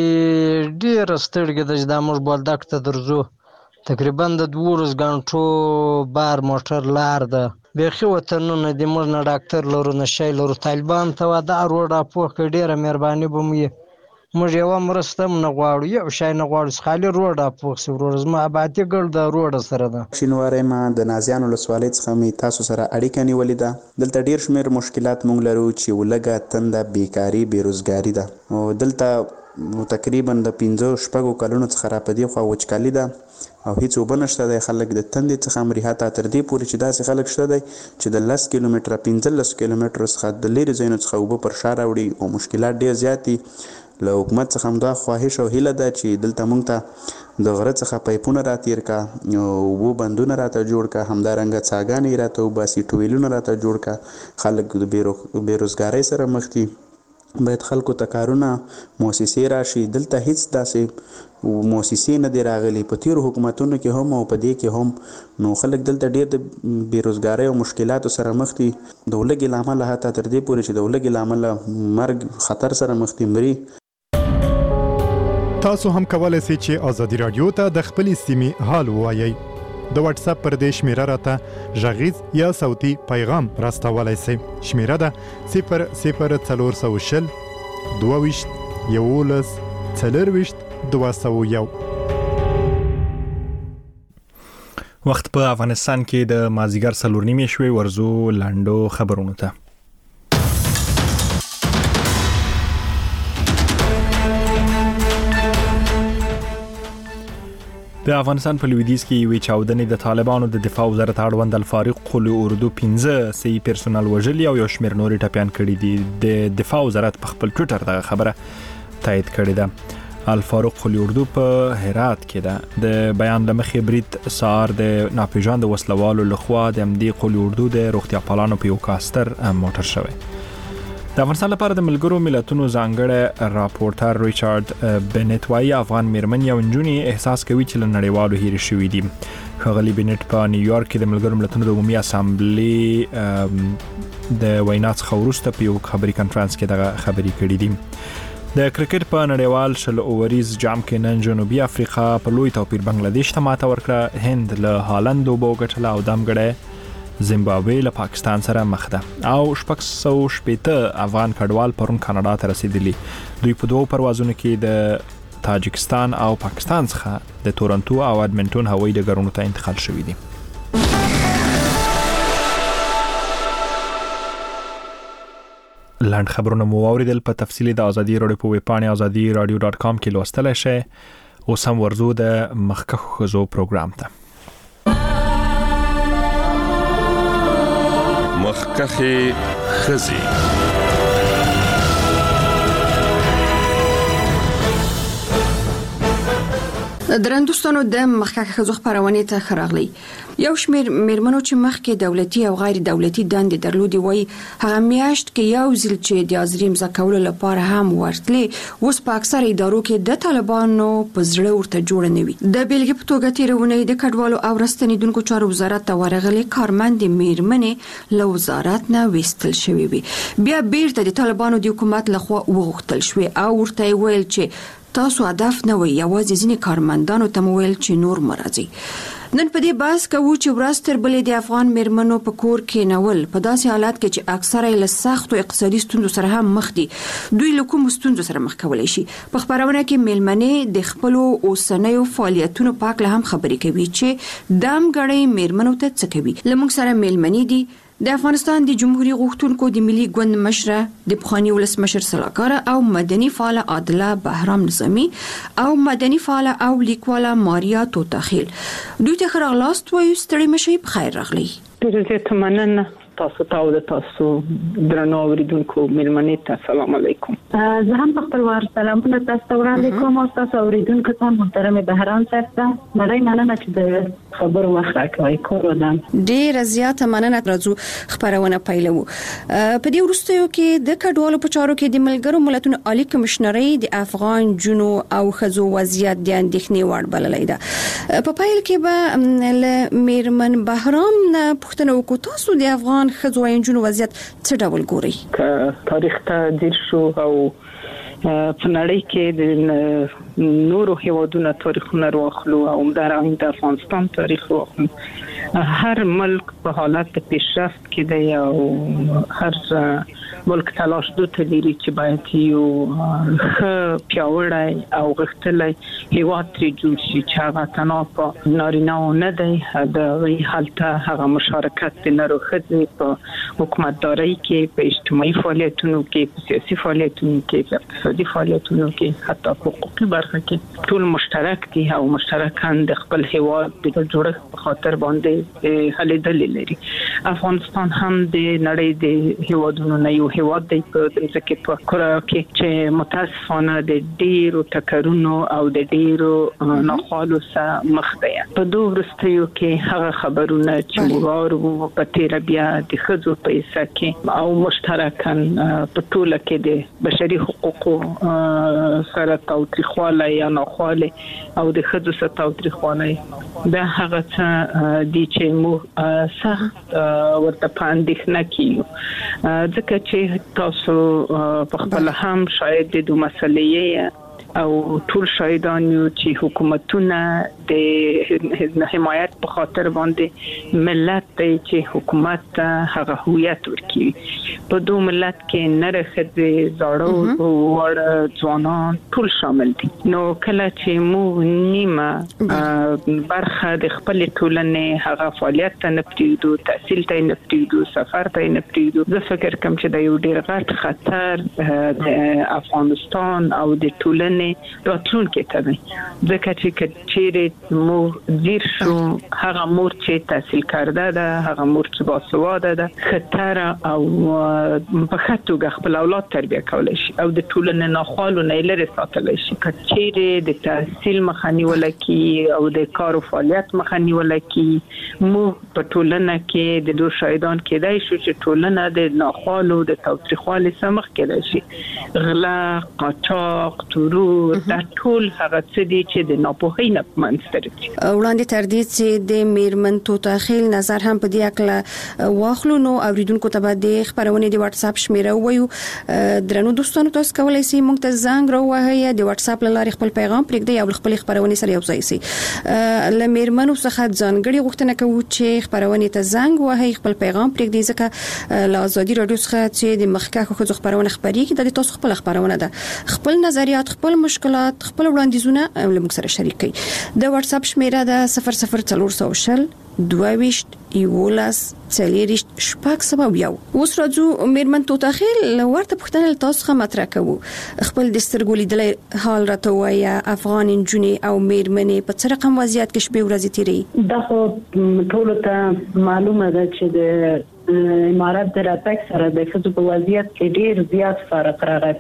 کې ډېره ستړې ده چې دا موږ بولدک ته درځو تقریبا د 12 غنټو بار موټر لار ده. بیخي وطنونه دي، موږ نه ډاکټر لرو نه شی لرو. طالبان ته دا روډ راپوخ کې ډېره مهرباني به مو موږ یوه مرسته هم نه غواړو، یو شی نه غواړو، خالي روډ راپوخ شي. ورور زما آبادي ګل د روډ سره ده. شینواری ما د نازیانو ولسوالۍ څخه مې تاسو سره اړیکه نیولې ده. دلته ډېر شمېر مشکلات موږ لرو چې ولږه تنده بیکاري بېروزګاري ده او دلته تقریبا د 5-6 کلونو څخه را په دې خوا وچکالي ده او هیڅ اوبه نشته دی. خلک د تندې څخه مري حتی تر دې پورې چې داسې خلک شته دی چې د 10 کیلومتره 15 کیلومترو څخه د لرې ځایونو څخه اوبه پر شا راوړي او مشکلات ډېر زیات دي. له حکومت څخه هم دا خواهش او هیله ده چې دلته موږ ته د غره څخه پایپونه راتیر کا، اوبو بندونه راته جوړ کا، همدارنګه څاګانې راته وباسي، ټویلونه راته جوړ کا. خلک د بېروزګارۍ سره مخ دي، باید خلکو ته کارونه مؤسسې راشي. دلته هیڅ داسې مؤسسې نه دی راغلي په تیرو حکومتونو کې هم او په دې کې هم. نو خلک دلته ډېر د بېروزګارۍ او مشکلاتو سره مخ دي، د ولږې له امله حتی تر دې پورې چې د ولږې له امله مرګ خطر سره مخ دي، مري. تاسو هم کولای شئ چې ازادي رادیو ته د خپلې سیمې حال ووایئ. د واتس اپ پر دې شمیره راته غږیز یا صوتي پیغام راستولای شئ. شمیره ده 00420 22 11 4 201. وخت په افغانستان کې د مازیګر 4:30 شوي. ورزو لاندو خبرونو ته. د افغانستان په لویدیځ کې یوې چاودنې د طالبانو د دفاع وزارت اړوند الفاروق قلی اردو 15 سي پرسونل وژلي او یو شمېر نورې ټپیان کړي دي. د دفاع وزارت په خپل ټویټر دغه خبره تایید کړې ده. الفاروق قلی اردو په هرات کې ده. د بیان لمخې برید سار د ناپېژاند وسلوالو لخوا د امدی قلی اردو د روغتیا پالانو په یو کاستر موټر شوی. د افغانستان لپاره د ملګرو ملتونو ځانګړی راپورټر ریچارډ بنټ وايي افغان میرمن یو نجونې احساس کوي چې له نړیوالو هېرې شوي دي. ښاغلي بنټ په نیویارک کې د ملګرو ملتونو د عمومي اسامبلې د وینا څخه وروسته په یو خبري کنفرانس کې دغه خبرې کړې دي. د کرکټ په نړیوال شل اووریز جام کې نن جنوبي افریقا په لوی توپیر بنگلاديش ته ماته ورکړه. هند له هالند وګټله او دمګړی زیمبابوې له پاکستان سره مخ ده. او 660 افغان کډوال پرون کاناډا ته رسیدلی. دوی په دوه پروازونو کې د تاجکستان او پاکستان څخه د تورنټو او اډمنټون هوایي ډګرونو ته انتقال شوي دي. لاند خبرونه مو واوریدل. په تفصیلی د ازادي رادیو په ویب پاڼه azadiradio.com کې لوستلای شئ. اوس هم ورزو د مخکښو ښځو پروګرام ته. مخکښې ښځې. درندوستانو د مخکښ ښځو خبرونه ته خراغلی. یو شمېر میرمنو چې مخکې دولتي او غیر دولتي دندې درلودي وای هغه میاشت کې یو ځل چې د ازریم زکولو لپاره هم ورتلې اوس په اکثر ادارو کې د طالبانو په زړه ورته جوړ نه وي. د بیلګې په توګه تیرونې د کډوالو او راستنیدونکو چارو وزارت ته ورغلې کارمند میرمنې له وزارت نه وستل شوې وي. بیا بیرته د طالبانو د حکومت لخوا وغوښتل شوې او ورته ویل چې تاسو هدف نه وي یوازې ځینې کارمندانو ته ویل چې نور مرزي. نن په دې بحث کوو چې ورځ تر بلې د افغان میرمنو په کور کې نول په داسې حالات کې چې اکثره له سختو اقتصادي ستونزو سره هم مخ دي. دوی له کوم ستونزو سره مخ کولای شي؟ په خبرونه کې میلمنې د خپل اوسنیو فعالیتونو په اړه هم خبرې کوي چې دام غړي میرمنو ته څه کوي. لمونږ سره میلمنې دي د افغانستان د جمهوریت غوښتونکو د ملي ګوند مشره د پخوانی ولسمشر سلاکار او مدني فعال عادله بهرام نظامی او مدني فعال او لیکواله ماریا توتاخیل. دوی ته خراغلاست وایو. ستړي مشي په خیر راغلی. ډېر زیات مننه تاسو ته او د تاسو درنو اوریدونکو میلمنې ته سلام علیکم. زه هم په خپل وار سلامونه تاسو ته وړاندې کوم او تاسو اوریدونکو ته محترم بهرام صاحب ته ډېر مننه چې د خبرو وخت راکوي. کورودان ډېر زیات مننه. راځو خبرونه پیلو. په دې وروستیو کې د کډوالو په چارو کې د ملګرو ملتونو عالی کمشنري د افغان جنو او خزو وضعیت د اندېښنې وړ بللې ده. په پایل کې به میرمن بهرام نه پوښتنه وکړو تاسو د افغان خزو او جنو وضعیت څه ډول ګوري؟ تاریخ ته ځیر شو او په نړۍ کې د نورو هیوادونو تاریخونه واخلو او همدارنګه د افغانستان تاریخ واخلو. هر ملک په حالت پیشرفت کې دی او هر ملک تلاش دوته لري چې باید یو پیاوړی او غښتلی هیواد ترې جوړ شي چې هغه تنها په نارینه و نه دی. د هلته هغه مشارکت د نر و ښځې په حکومتدارۍ کې، په اجتماعي فعالیتونو کې، په سیاسي فعالیتونو کې، په اقتصادي فعالیتونو کې، حتی په حقوقي برخه کې ټول مشترک دي او مشترکاً د خپل هیواد د جوړښت په خاطر باندې هلې دلې لري. افغانستان هم د نړۍ د هیوادونو نه یو هیواد دی په ځکه په کورا کې چې متاسفانه د ډیرو ټکرونو او د ډیرو ناخوالو سره مخ دی. په دوه ورستیو کې هغه خبرونه چې ورو په تیر بیا د ښځو په حصہ کې او مشترکاً په ټوله کې د بشري حقوقو سره تاوتریخوالی یا ناخوالی او د ښځو سره تاوتریخوالی دا هغه څه دي چې موږ سخت ورته پاندېښنه کیو ځکه چې تاسو په خپل هم شاید د دوه مسلې او ټول شاهدان یو چې حکومتونه د حمایت په خاطر باندې ملت ته چې حکومت هغه هویت ورکړي په دوه ملت کې نرخ د زاړه وړ ځوانان ټول شامل دي نو کله چې مو نیمه برخه د خپل ټولنې هغه فعالیت ته نپټیدو تحصیل ته نپټیدو سفر ته نپټیدو زه فکر کوم چې دا یو ډیر غټ خطر د افغانستان او د ټولنې راتلونکي ته دی ځکه چې چیرې مور زیر شو هغه مور چې تحصیل کرده ده هغه مور چې باسواده ده خطر او په خاطر خپل اولاد تربیه کولای شي او د ټولنې ناخوالو نه لري ساتلی شي چیرې د تحصیل مخنیول کی او د کار او فعالیت مخنیول کی مو په ټولنه کې د دوه شاهدان کېدای شو چې ټولنه د ناخوالو د تاوتریخوالي سمخ کېدای شي غلا قاچاق تورو دا ټول هغه څه دي چې د ناپوهۍ نه منځته راځي وړاندې تر دې چې د میرمن توتاخیل نظر هم په دې اکله واخلو نو اوریدونکو ته به د خبرونه د واتس اپ شمیره وایو درنو دوستانو تاسو کولای شئ موږ ته زنګ راوهئ د واتس اپ لارې خپل پیغام پرېږدئ او خپل خبرونه سره یو ځای شي ل میرمنو څخه ځانګړي غوښتنه کوو چې خبرونه ته زنګ وهئ خپل پیغام پرېږدئ ځکه ل ازادي رادیو څخه چې د مخکې خو خبرونه خبرېږي د تاسو خپل خبرونه ده خپل نظریات خپل مشکلات خپل وړاندیزونه لمږ سره شریک کړئ د واتس اپ شمیره ده 00400 22 یولاس څلېرشت شپږ سبا یو اوس راځو میرمن توتاخیل ورته پوښتنه تاسو خه مطرح کوو خپل د سترګو لیدلې حال راته وایي افغان جنې او میرمنې په څه رقم وضعیت کې شپې ورځې تیري دا خو ټول ته معلومه ده چې د امارات د راتګ سره د ښځو په وضعیت کې ډیر زیات فرق راغی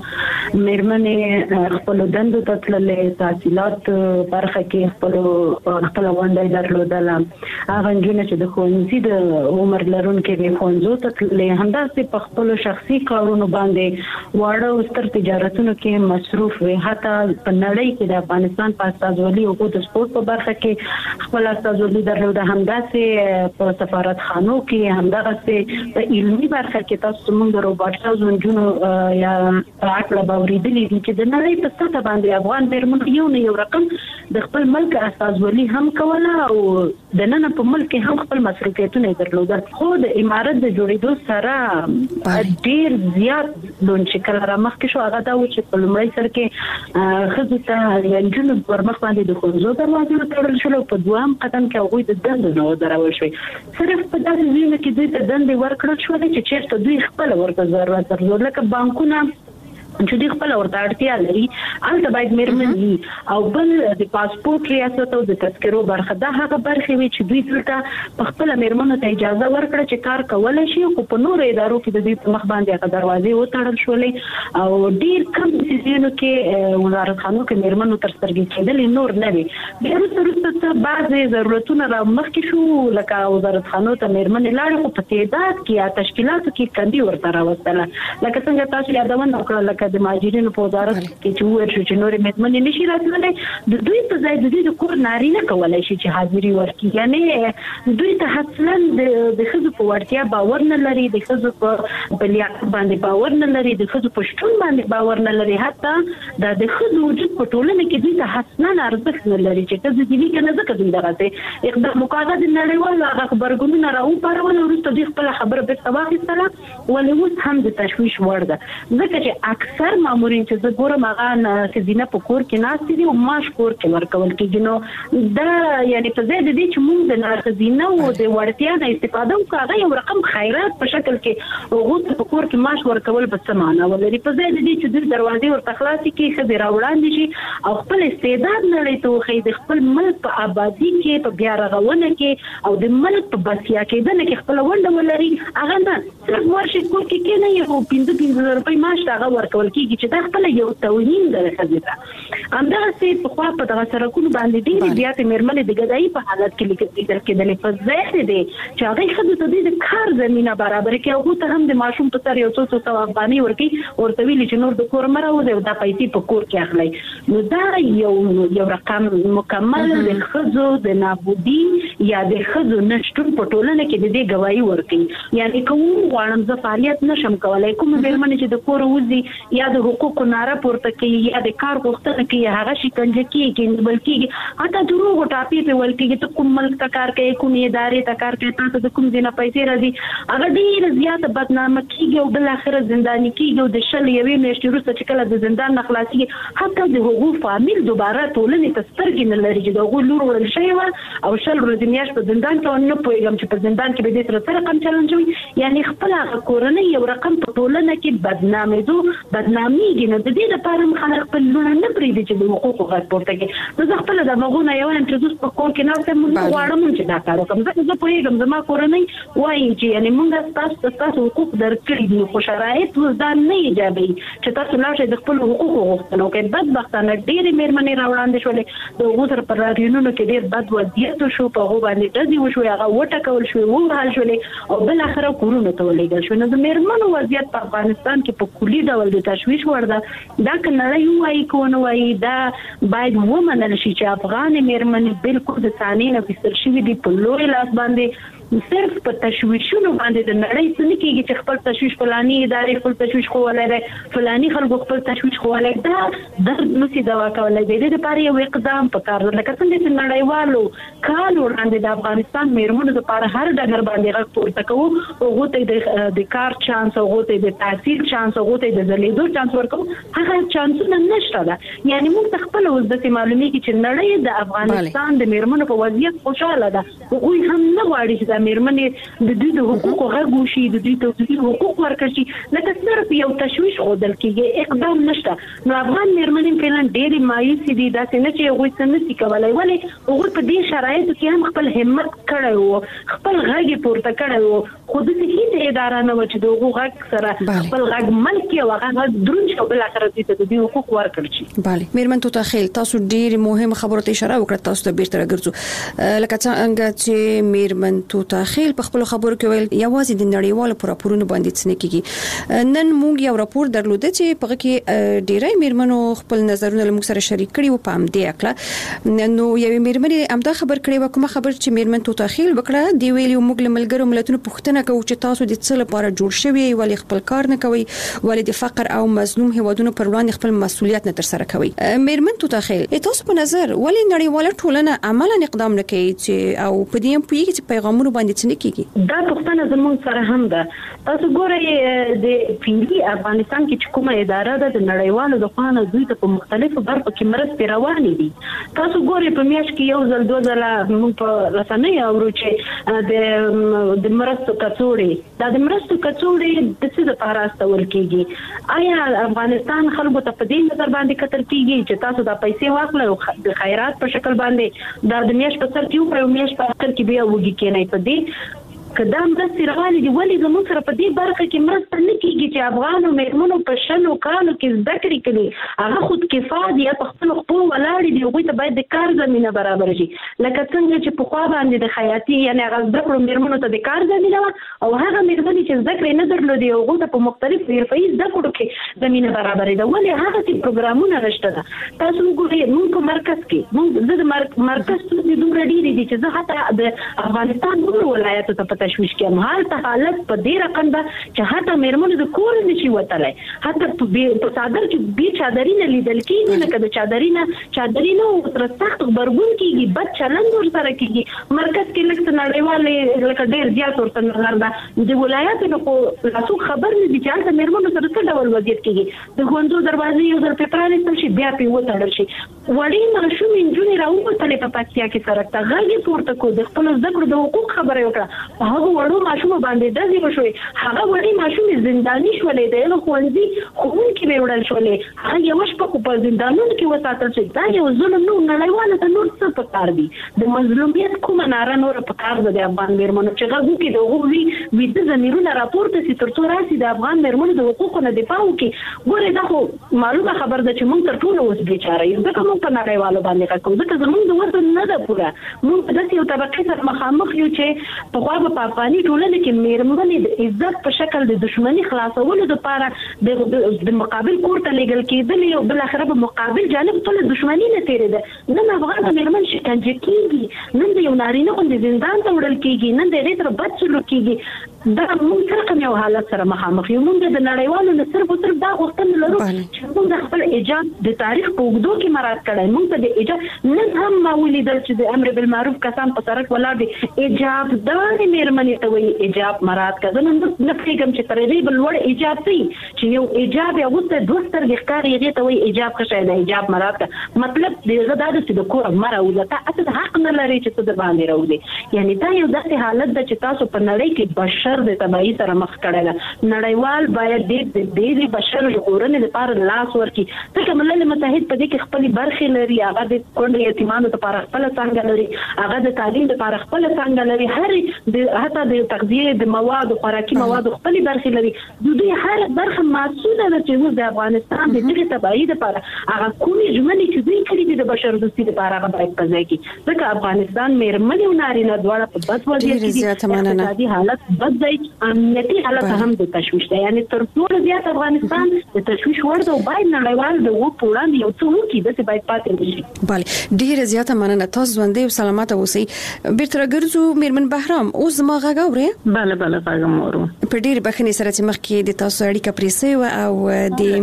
میرمنې خپل دندو ته تللې تحصیلات برخه کې خپل غونډه درلودله هغه نجونې چې د ښوونځي د عمر لرونکو د ښوونځو ته تللې همداسې په خپل شخصي کارونو باندې واړه او ستر تجارتونو کې مصروف وي حتی په نړۍ کې د افغانستان په استازولي او د سپورت په برخه کې خپل استازولي درلوده همداسې په سفارتخانو کې همداسې په علمي برخه کې تاسو موږ د روباټ ځونجونو یا عقل باوریدلې دي چې د نړۍ په سطح باندې افغان میرمنې یو رقم د خپل ملک استازولي هم کوله او د نن په ملک هم خپل مصروفیتونه درلودل خو د امارات د جوړېدو سره ډیر زیات لون چې کله را مخکې شو هغه دا و چې په لومړی سر کې خځو ته جنونو پر مخ باندې د ښوونځو دروازې تړل شول او په دوام قدم کې هغوی د دندو نه درول شوی صرف په داسې ځایونو کې دوی ته دندې ورکړل شولې چې چېرته دوی خپل ورته ضرورت درلود لکه بانکونه چې دوی خپل ورته اړتیا لري هلته باید میرمنې او بل د پاسپورت ریاست او د تذکرو برخه دا هغه برخې وي چې دوی دلته په خپل میرمنو ته اجازه ورکړه چې کار کولای شي خو په نورو ادارو کې د دوی په مخ باندې هغه دروازې وتړل شولې او ډیر کم سیزونو کې وزارتخانو کې میرمنو تر سترګې کېدلې نور نه وي بیا وروسته بعضې ضرورتونه را مخکې شو لکه وزارتخانو ته میرمنې لاړې خو په تعداد کې یا تشکیلاتو کې کمبي ورته راوستله لکه څنګه تاسو یادونه وکړه د ماجرینو په وزارت کې چې وایي چې نور میرمنې نشي راتللی د دوی په ځای د دوی د کور نارینه کولای شي چې حاضري ورکړي یعنی دوی ته اصلا د ښځو په وړتیا باور نه لري د ښځو په لیاقت باندې باور نه لري د ښځو په شتون باندې باور نه لري حتی د ښځو وجود په ټولنه کې دوی ته اصلا ارزښت نه لري چې ښځې دي کنه ځکه دوی دغه اقدام مقاعده د نړیوال هغه خبرګونونه راوپارول وروسته دوی خپل خبره بیرته واخیستله ولې اوس هم د تشویش وړ ده ځکه چې اکثر مامورین چې زه ګورم هغه ښځینه په کور کې ناستې دي او معاش کور کې ورکول کېږي نو دا یعنې په ځای د دې چې موږ د ښځینه او د وړتیا نه استفاده وکړو هغه یو رقم خیرات په شکل کې هغوی ته په کور کې معاش ورکول به څه معنا ولري په ځای د دې چې دوی دروازې ورته خلاصې کړي ښځې راوړاندې شي او خپل استعداد نړۍ ته وښیي د خپل ملک په ابادي کې په بیا رغونه کې او د ملک په بسیا کېدنه کې خپله ونډه ولري هغه نه صرف ورشي کور کې کېنئ او 15,000 روپۍ معاش ته هغه ورکول کېږي چې دا خپل یو توهین دی ښځې ته همداسې پخوا په دغه سړکونو باندې ډېرې زیاتې میرمنې د ګدایي په حالت کې لیدل کېدلې په ځای دی چې هغوی ښځو ته دوی د کار زمینه برابره کړي هغوی ته هم د ماشوم په سر 100 افغانۍ ورکړي ورته ویلي چې نور د کور مه راوځئ او دا پیسې په کور کې اخلئ نو دا یو رقم مکمل د ښځو د نابودي یا د ښځو نشتون په ټولنه کې د دې ګواهي ورکوي یعنې که وغواړم زه فعالیت نشم کولی کومه میرمنې چې د کور وځي یا د حقوقو ناره پورته کوي یا د کار غوښتنه کوي هغه شکنجه کیږي بلکې حتی دروغ ټاپي په ولکې ته کوم ملک ته کار کوي کوم ادارې ته کار کوي تاسو د کوم ځای پیسې راځي هغه ډیر زیاته بدنامه کیږي او بل اخر زنداني کیږي او د شل یوې میاشتې وروسته چې کله د زندان نه خلاصيږي حتی د هغو فامیل دوباره ټولنې ته سترګې نه لري چې د هغو لور وړل شوی وه او شل ورځې میاشت په زندان کې نه پوهېږم چې په زندان کې به دې سره څه رقم چلن شوي یعنی خپل هغه کورنۍ یو رقم په ټولنه کې بدنامېږي نو د دې لپاره خلک خپل لوڼه نه پرېږدي چې د حقوقو غږ پورته کړي نو زه خپله د هغو نه یو انټروډوس په کور کې ناسته مونږ غواړم چې دا کار وکړم ځکه زه پوهېږم زما کورنۍ وایي چې یعنې مونږ ستاسو حقوق درکړي دي خو شرایط اوس دا نه ایجابوي چې تاسو لاړ شئ د خپلو حقوقو غوښتنه وکړئ بدبختانه ډېرې مېرمنې راوړاندې شولې د هغو سره په راډیونونو کې ډېر بد وضعیت وشو په هغو باندې ډزې وشوې هغه وټکول شوې ووهل شولې او بالاخره کورونو ته ولېږل شوې نو د مېرمنو وضعیت په افغانستان کې په کلي ډول د تشویش وړ ده دا که نړۍ ووایي که ونه وایي دا باید ومنل شي چې افغانې مېرمنې بالکل د صحنې نه ویستل شوي دي په لوی لاس باندې صرف په تشویشونو باندې د نړۍ څه نه کېږي چې خپل تشویش فلاني ادارې خپل تشویش ښوولی دی فلاني خلکو خپل تشویش ښوولی دا درد نشي دوا کولی دی دې دپاره یو اقدام پکار ده لکه څنګه چې نړیوالو کال وړاندې د افغانستان مېرمنو دپاره هر ډګر باندې غږ پورته کوو هغو ته د کار چانس هغو ته د تحصیل چانس هغو ته د ځلېدو چانس ورکوو هغه چانسونه نشته ده یعنې موږ ته خپله اوس داسې معلومېږي چې نړۍ د افغانستان د مېرمنو په وضعیت خوشحاله ده هغوی هم نه غواړي چې مېرمنې د دوی د حقوقو غږ وشي د دوی ته د حقوق ورکړل شي لکه صرف یو تشویش ښودل کېږي اقدام نشته نو افغان مېرمنې فعلا ډېرې مایوسې دي داسې نه چې هغوی څه نشي کولی ولې هغوی په دې شرایطو کې هم خپل همت کړی و خپل غږ یې پورته کړی و خو داسې هېڅ اداره نه وه چې د هغو غږ سره خپل غږ مل کړي او هغه غږ دروند شي او بالاخره دوی ته د دوی حقوق ورکړل شي بله مېرمن توته خیل تاسو ډېرې مهمه خبرو ته اشاره وکړه تاسو ته بیرته راګرځو لکه څنګه چې مېرمن توته خیل په خپل خبرو کې ویل یوازې د نړیوالو پر راپورونو باندې څه نه کیږي نن موږ یو راپور درلوده چې په کې ډیری مېرمنو خپل نظرونه له موږ سره شریک کړي او په همدې اکله نو یوې مېرمنې همدا خبر کړي و کومه خبر چې مېرمن توته خیل وکړه دی ویلي موږ له ملګرو ملتونو پوښتنه کوو چې تاسو د څه لپاره جوړ شوي ولې خپل کار نه کوي ولې د فقر او مظلوم هیوادونو پر وړاندې خپل مسؤلیت نه ترسره کوي مېرمن توته خیل تاسو په نظر ولې نړیواله ټولنه عملاً اقدام نه کوي چې او په دې هم پوهیږي چې پیغامونه باندې څه نه کیږي دا پوښتنه زموږ سره هم ده تاسو ګورئ د پیلي افغانستان کې چې کومه اداره ده د نړیوالو د خوا نه دوی ته په مختلفو برخو کې مرستې روانې دي تاسو ګورئ په میاشت کې یو ځل دوه ځله موږ په رسنیو اورو چې د مرستو کڅوړې دا د مرستو کڅوړې د څه لپاره استول کېږي آیا افغانستان خلکو ته په دې نظر باندې کتل کېږي چې تاسو دا پیسې واخلئ او د خیرات په شکل باندې دا د میاشت په سر کې وکړئ او میاشت په اخر کې بیا وږي کېنئ په دې که دا مرستې روانې دي ولې زموږ سره په دې برخه کې مرسته نه کېږي چې افغانو مېرمنو په شلو کالو کې زده کړې کړي هغه خودکفا دي یا په خپلو خپلو ولاړې دي هغوی ته باید د کار زمینه برابر شي لکه څنګه چې پخوا باندې د خیاطي یعنې هغه زده کړو مېرمنو ته د کار زمینه وه او هغه مېرمنې چې زده کړې نه درلودې هغوی ته په مختلفو حرفهي زده کړو کې زمینه برابرې ده ولې هغسې پروګرامونه نشته ده تاسو وګورئ موږ په مرکز کې زه د مرکز ستونزې دومره ډېرې دي چې زه حتی د افغانستان نورو ولایاتو ته په تشویش کې حالت په دې رقم ده چې حتی مېرمنو د کور نشي وتلی حتی په څادر کې بې چادري نه لیدل کېږي لکه د چادري نه ورسره سخت غبرګون کېږي بد چلند ورسره کېږي مرکز کې لږ څه نړیوال لکه ډېر زیات ورته نظر ده د ولایاتو نه خو هېڅوک خبر نه دي چې هلته مېرمنو سره څه ډول وضعیت کېږي د ښوونځو دروازې یو ځل پرې پرانېستل شي بیا پرې وتړل شي وړې ماشومې نجونې راووتلې په پکتیا کې سړک ته غږ یې پورته کړو د خپلو زده کړو د حقوق خبره یې وکړه په هغو وړو ماشومو باندې ډزې وشوې هغه وړې ماشومې زنداني شولې د هغه ښوونځي ښوونکي به یې وړل شولې هغه یوه شپه خو په زندانونو کې وساتل شي دا یو ظلم نه و نړیواله ته نور څه پکار دي د مظلومیت کومه ناره نوره پکار ده د افغان مېرمنو چې غږ وکړي د هغو ویده ضمیرونه راپورته شي تر څو راسي د افغان مېرمنو د حقوقو نه دفاع وکړي ګورئ دا خو معلومه خبر ده چې موږ تر ټولو اوس بېچاره یو ځکه موږ په نړیوالو باندې غږ کوو ځکه زموږ د وزن نه ده پوره موږ په داسې یو طبقې سره مخامخ یو چې پخوا به په افغاني ټولنه کې مېرمنې د عزت په شکل د دښمني خلاصولو لپاره د مقابل مقابل کور ته لګل کېدل یو بل اخر په مقابل جانب خپل دښمنی نه تیرېده نن افغان مېرمن شکنجه کیږي نن د یو نارینه غوندې زندان ته وړل کیږي نن د هغې سره بد سلوک کیږي دا موږ څه رقم یو حالت سره مخامخ یو موږ د نړیوالو نه صرف دا غوښتنه لرو چې موږ د خپل ایجاد د تاریخ په اوږدو کې مراعات کړی موږ ته د ایجاد نن هم ما ولیدل چې د امر بالمعروف کسان په سړک ولاړ دي ایجاب دارې مېرمنې ته وایي ایجاب مراعات کړه نن نه پوهېږم چې تر دې بل لوړ ایجاب څه چې یو ایجاب یې اغوستی دوه سترګې ښکاري هغې ته وایي ایجاب ښه شی دی ایجاب مراعات کړه مطلب د هغه دا ده چې د کوره مه راوځه تا اصل حق نه لرې چې ته د باندې راوځې یعنې دا یو داسې حالت ده چې تاسو په نړۍ کې بشر د تباهي سره مخ کړی ده نړیوال باید د بشر ژغورنې لپاره لاس ورکړي ځکه ملل متحد په دې کې خپلې برخې لري هغه د کونډو یتیمانو لپاره خپله څانګه لري هغه د تعلیم لپاره خپله څانګه لري حتی د تغذیې د موادو خوراکي موادو خپلې برخې لري د دوی هر برخه مسؤله ده چې موږ د افغانستان د دغې تباهي لپاره هغه کومې ژمنې چې دوی کړي دي د بشر دوستي لپاره هغه باید په ځای کړي ځکه افغانستان مېرمنې او نارینه دواړه په بد وضعیت کې دي اقتصادي حالت بد دی امنیتي حالت هم د تشویش دی یعنې تر ټولو زیات افغانستان د تشویش وړ دی او باید نړیوال د په وړاندې یو څه وکړي داسې باید پاتې نه شي بله ډېره زیاته مننه تاسو ژوندۍ او سلامته اوسئ بیرته راګرځو مېرمن بهرام اوس زما غږ اورئ بله غږ مو اورم په ډېرې بښنې سره چې مخکې د تاسو اړیکه پرې سوې وه او د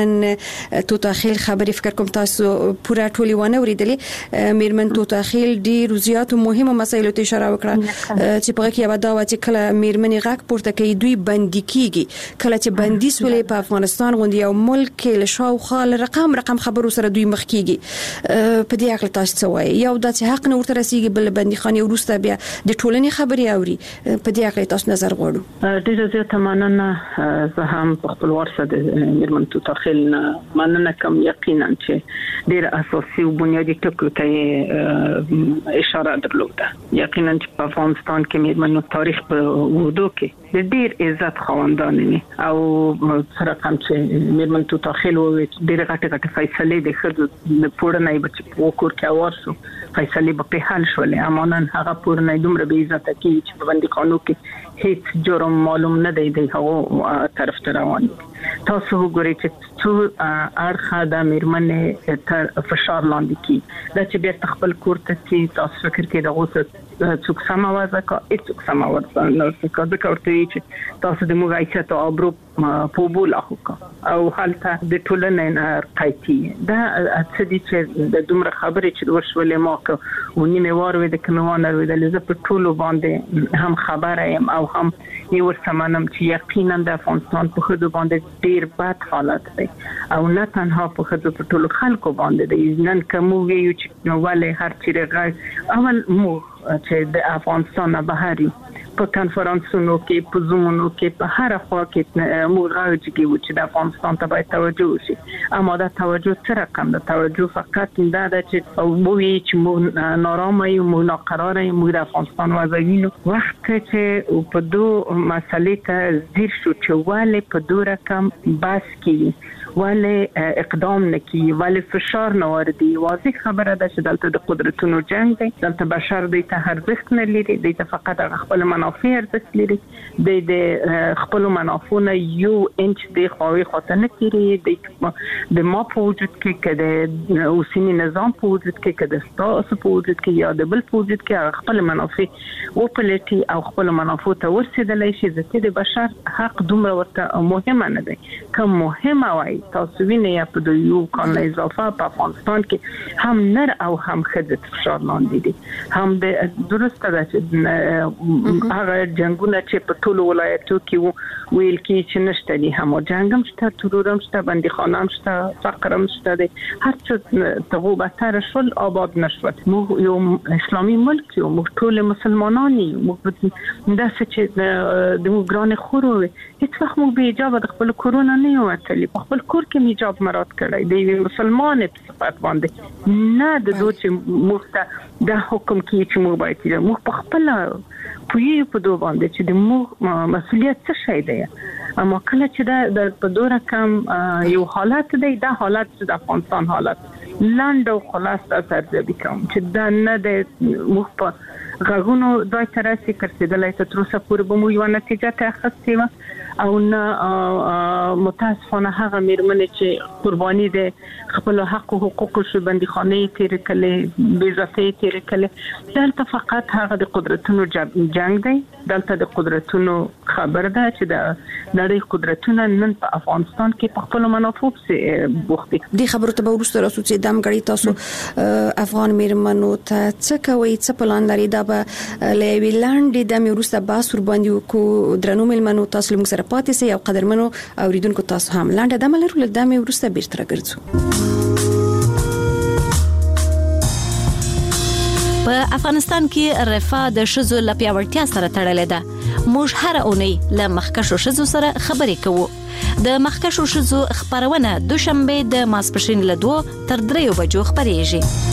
مېرمن توتاخیل خبرې فکر کوم تاسو پوره ټولې ونه اورېدلې مېرمن توتاخیل ډېرو زیاتو مهمو مسایلو ته اشاره وکړه چې په هغه کې یوه دا وه چې کله مېرمنې غږ پورته کوي دوی بندي کیږي کله چې بندي سولې په افغانستان غوندې یو ملک کې له شاوخوا له رقم خبرو سره دوی مخ کیږي په دې اړه تاسو څه وایي یو دا چې حق نه ورته رسیږي بل بندیخانې وروسته بیا د ټولنې خبرې اوري په دې اړه تاسو نظر غواړو ډېره زیاته مننه زه هم په خپل ورسه د مېرمن توتاخیل مننه کوم یقینا چې ډېر اساسي او بنیادي ټکو ته اشاره درلوده یقینا چې په افغانستان کې مېرمنو تاریخ په اوږدو کې د ډېر عزت خاوندانې او سره کوم چې مېرمن توتاخیل ډېر غټه فیصلې د ښځو د پوړنۍ بچ په کور کې اوار شو فیصلې په حل شولې امانن هغه پوړنۍ دومره بې عزته کیږي چې په بندیخانو کې هیڅ جرم معلوم نه دی د هغو طرف ته روان تاسو وګورئ چې څو اړخه د مېرمنې تر فشار لاندې کی دا چې بیا خپل کور ته چې تاسو فکر کې د غوسه څوک سماوازه کا هیڅ سماوازه نه څه د کوي چې تاسو د موږ عزت او ابرو په بول اخوکا او حالته د ټولنې نه قایتي دا څه دي چې د دومره خبرې چې ورشولې ماکه ونیمه واره د کموانه وروي د په ټولو باندې هم خبره یم او هم یو سمانم چې یقینا د افغانستان په خود باندې ډیر بد حالت دی او نه تنها په خود په ټولو خلکو باندې دی نن کوم ویو چې نو ولې هر چیرې اول مو چې د افغانستان بهاري په کانفرنسونو کې په زومونو کې په هر خوا کې موږ راځي چې د افغانستان ته باید توجه وشي اما دا توجه څه رقم ده توجه فقط دا ده چې او وی چې موږ نارامه یو موږ ناقراره یو موږ د افغانستان وضعینو وخت چې په دوه مسلې ته زیر شو چې ولې په دوه رقم بس کې ولې اقدام نکي ولې فشار نه وردي واضح خبره ده چې دلته د قدرتونو جنگ دی دلته بشر دی ته ارزښت نه لري دی ته فقط خپل منافع ارزښت لري د خپل منافعونه یو انچ دی خوي خاطر نه کیږي د ما په وجود کې کده اوسنی نظام په وجود کې کده تاسو په وجود کې یا د بل په وجود کې خپل منافع او پلیټي او خپل منافع ته ورسېدلای شي ځکه د بشر حق دومره ورته مهمه نه دی کوم مهمه وای تاسو وینئ په یو کال اضافه په افغانستان کې هم نر او هم ښځې فشار لاندې دي هم د درسته ده چې هغه جنگونه چې په ټولو ولایتو کې ویل کې چې نشته دي هم جنگم شته ترورم شته بندیخانه هم شته فقر هم شته دي هر څه ته وبتر شول آباد نشود موږ یو اسلامي ملک یو موږ ټول مسلمانان یو موږ داسې چې د موږ ګران خورو هیڅ وخت موږ به اجازه د خپل کرونا نه وتلی په خپل کور کې حجاب مراد کړی دی مسلمان په صفات باندې نه د دوی چې موږ د حکم کې چې موږ باید موږ په خپل په دوه باندې چې د موږ مسؤلیت څه شي دی اما کله چې د په دوه رقم یو حالت دی دا حالت د افغانستان حالت لاند او خلاص ترجمه کوم چې دا نه د موږ په غاغونو دوی سره فکر سیدلای ته تر اوسه پورې به مو یو نتیجه ته اخیستې وه او نه متاسفانه هغه میرمنې چې قرباني ده خپل حق او حقوق شو بندیخانه تیر کړي بې عزتۍ تیر کړي دلته فقط هغه د قدرتونو جنگ دی دلته د قدرتونو خبر ده چې د نړۍ قدرتونه نن په افغانستان کې په خپل منافع سره بوخت دي د خبرو ته ورسره راسو چې دم غړي تاسو افغان میرمنو ته څه کوي څه پلان لري دا به لوي لاندې د میروسته باس ور باندې کو درنو میلمنو تاسو موږ سره پاتې سي او قدرمنو اوریدونکو تاسو هم لاندې د ملرو له د میروسته بیرته راګرځو. په افغانستان کې رفاه د شذو له پیاوړتیا سره تړلې ده. موږ هر اونۍ له مخکښو شذو سره خبرې کوو. د مخکښو شذو خبرونه دوشنبه د ماسپښین له 2 تر 3 بجو خبرېږي.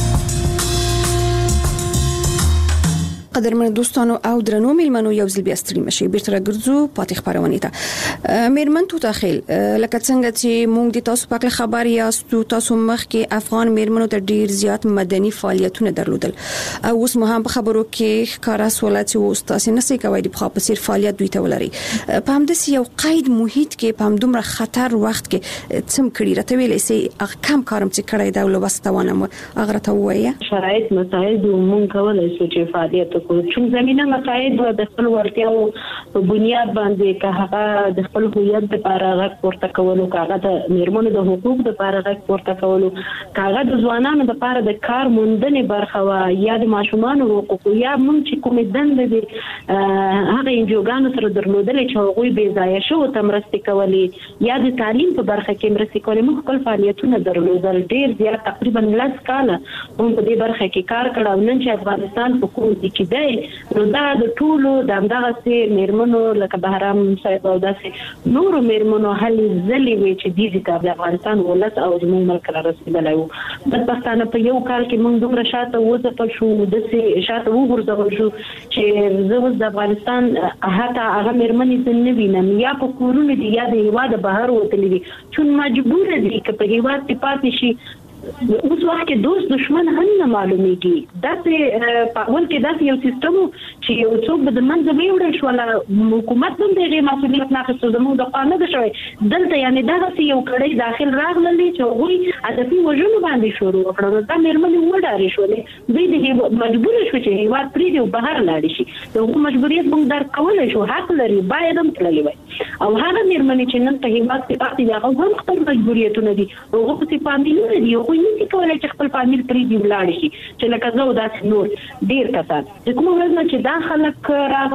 قدرمن دوستانو او درنو میلمنو یو ځل بیا ستړي مشي بیرته راګرځو پاتې خبرونه ته میرمن تو تاخیل لکه څنګه چې مونږ د تاسو پاک خبر یاستو تاسو مخ کې افغان میرمنو ته ډیر زیات مدني فعالیتونه درلودل او اوس مو هم په خبرو کې ښکارا سوالات او تاسو نه سي کوي د په خاطر فعالیت دوی ته ولري په همدې یو قید محیط کې په همدومره خطر وخت کې څم کړی راته ویلې سي کم کارم چې کړی دا ولوستونه اگر ته وایي شرایط مساعد مونږ کولای شو چې فعالیت چون زمينه مساعد د خپل ورتیاو په بنیاد باندې که هغه د خپل هویت لپاره غږ پورته کولو کاغه د میرمنو د حقوق لپاره غږ پورته کولو کاغه د ځوانانو لپاره د کار موندنې برخه وا یا د ماشومان حقوق یا مونږ چې کوم دند دي هغه انجوګانو سره درلودل چې هغوی بې ځای شو تمرستي کولی یا د تعلیم په برخه کې مرستي کولی موږ خپل فعالیتونه درلودل ډیر زیات تقریبا 10 کاله هم په دې برخه کې کار کړو نن چې افغانستان په کوم ځای کې نو دا د ټولو دغه سي میرمنو لکه بهرام صاحب او داسې نور میرمنو هلي ځلې وي چې د افغانستان ولس او زموږ ملک را رسیدلی وو د پښتانه په یو کال کې موږ دومره شاته وځپل شو داسې شاته وګرځول شو چې زه اوس د افغانستان حتی هغه میرمنې نه وینم یا په کورونو دي یا د هیواد بهر وتلي دي چون مجبور دي چې په هیواد کې پاتې شي اوس وخت کې دوست دشمن هم نه معلومیږي داسې په اول کې داسې یو سیستم چې یو څوک به د منځ ویوړل شو ولا حکومت هم دغه مسؤلیت نه اخیستو زموږ د قانون د شوی دلته یعنی دغه یو کړي داخل راغلي چې هغوی هدفي وژنو باندې شروع وکړل دا میرمنې وډارې شولې دوی د مجبور شو چې هیواد پرې دی بهر لاړ شي دغه مجبوریت موږ درک کولای شو حق لري باید هم تللی وای او هغه میرمنې چې نن په هیواد کې پاتې دي هغه هم خپل مجبوریتونه دي هغه په فامیلونه دي هغه نشي کولای چې خپل فامیل پرې دی ولاړ شي چې لکه زه او داسې نور ډیر کسان چې کومه ورځ چې دا خلک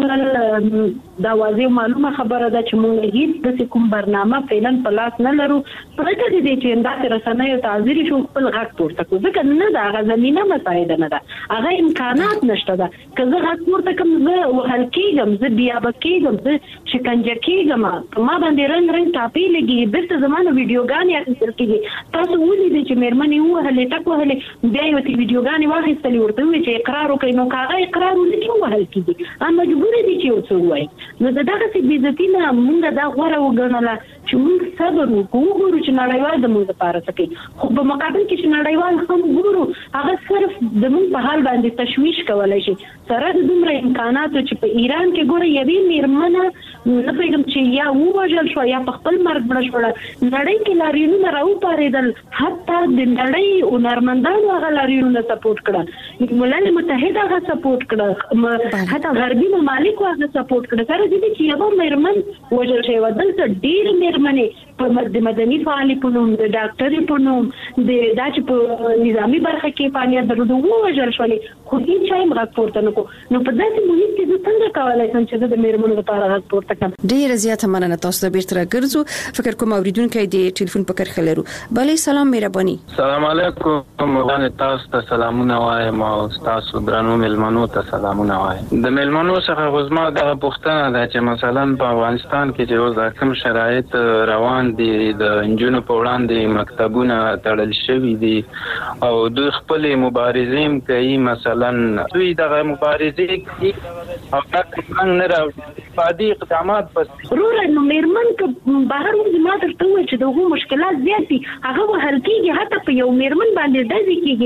راغلل دا واضح معلومه خبره ده چې موږ هیڅ د کوم برنامه فعلا په لاس نه لرو پرته دې چې انداسه رسنۍ او تعذير شو خپل غږ پورته کوو ځکه نه دا هغه زمينه مساعده نه ده هغه امکانات نشته ده که زه غږ پورته کوم زه وهل کېږم زه بیا بکېږم زه شکنجه کېږم ما باندې رنگ ټاپې لګي بیرته زمانه ویډیوګانې اخیستل کېږي تاسو ولیدئ چې میرمنې وهلې ټک وهلې بیا یې ویډیوګانې واخیستلې ورته وایي چې اقرار وکړي نو هغه اقرار ونه وهل کېږي مجبور دي چې یو څه وایي نو دغه څه بې عزتي نه موږ دا غوره وګڼله چې موږ صبر وکړو وګورو چې نړیوال د موږ لپاره څه کوي خو په مقابل کې چې نړیوال هم ګورو هغه صرف د موږ په حال باندې تشویش کولی شي سره د دومره امکاناتو چې په ایران کې ګوره یوې میرمنه نه پوهېږم چې یا ووژل شوه یا په خپل مرګ مړه شوله نړۍ کې لاریونونه راوپارېدل حتی د نړۍ هنرمندانو هغه لاریونونه سپورټ کړه ملل متحد هغه سپورټ کړه حتی غربي ممالکو هغه سپورټ کړه سره دې چې یوه میرمن وژل شوې وه دلته ډېرې میرمنې د مدني فعالې په نوم د ډاکټرې په نوم دا چې په نظامي برخه کې فعالیت درلوده ووژل شولې خو هېڅ چا هم غږ پورته نه کړو نو په داسې محیط کې زه څنګه کولی شم چې زه د میرمنو لپاره غږ پورته کړم ډېره زیاته مننه تاسو ته بیرته راګرځو فکر کوم اورېدونکی د ټلیفون په کرښه لرو بلې سلام مهرباني سلام علیکم باندې تاسو ته سلامونه وایم او تاسو درنو میلمنو ته سلامونه وایم د میلمنو څخه غوښتنه د پوښتنه ده چې مثلا په افغانستان کې چې اوس کوم شرایط روان دي د انجونو په وړاندې مکتبونه تړل شوي دي او دوی خپل مبارزې کوي مثلا دوی دغه مبارزې کوي او څنګه نه راوړي فادي اقدامات بس ضرور نو میرمن که بهر وځي ما درته وایي چې دغه مشکلات زیات دي هغه وهل کېږي حتی په یو میرمن باندې ډزې کېږي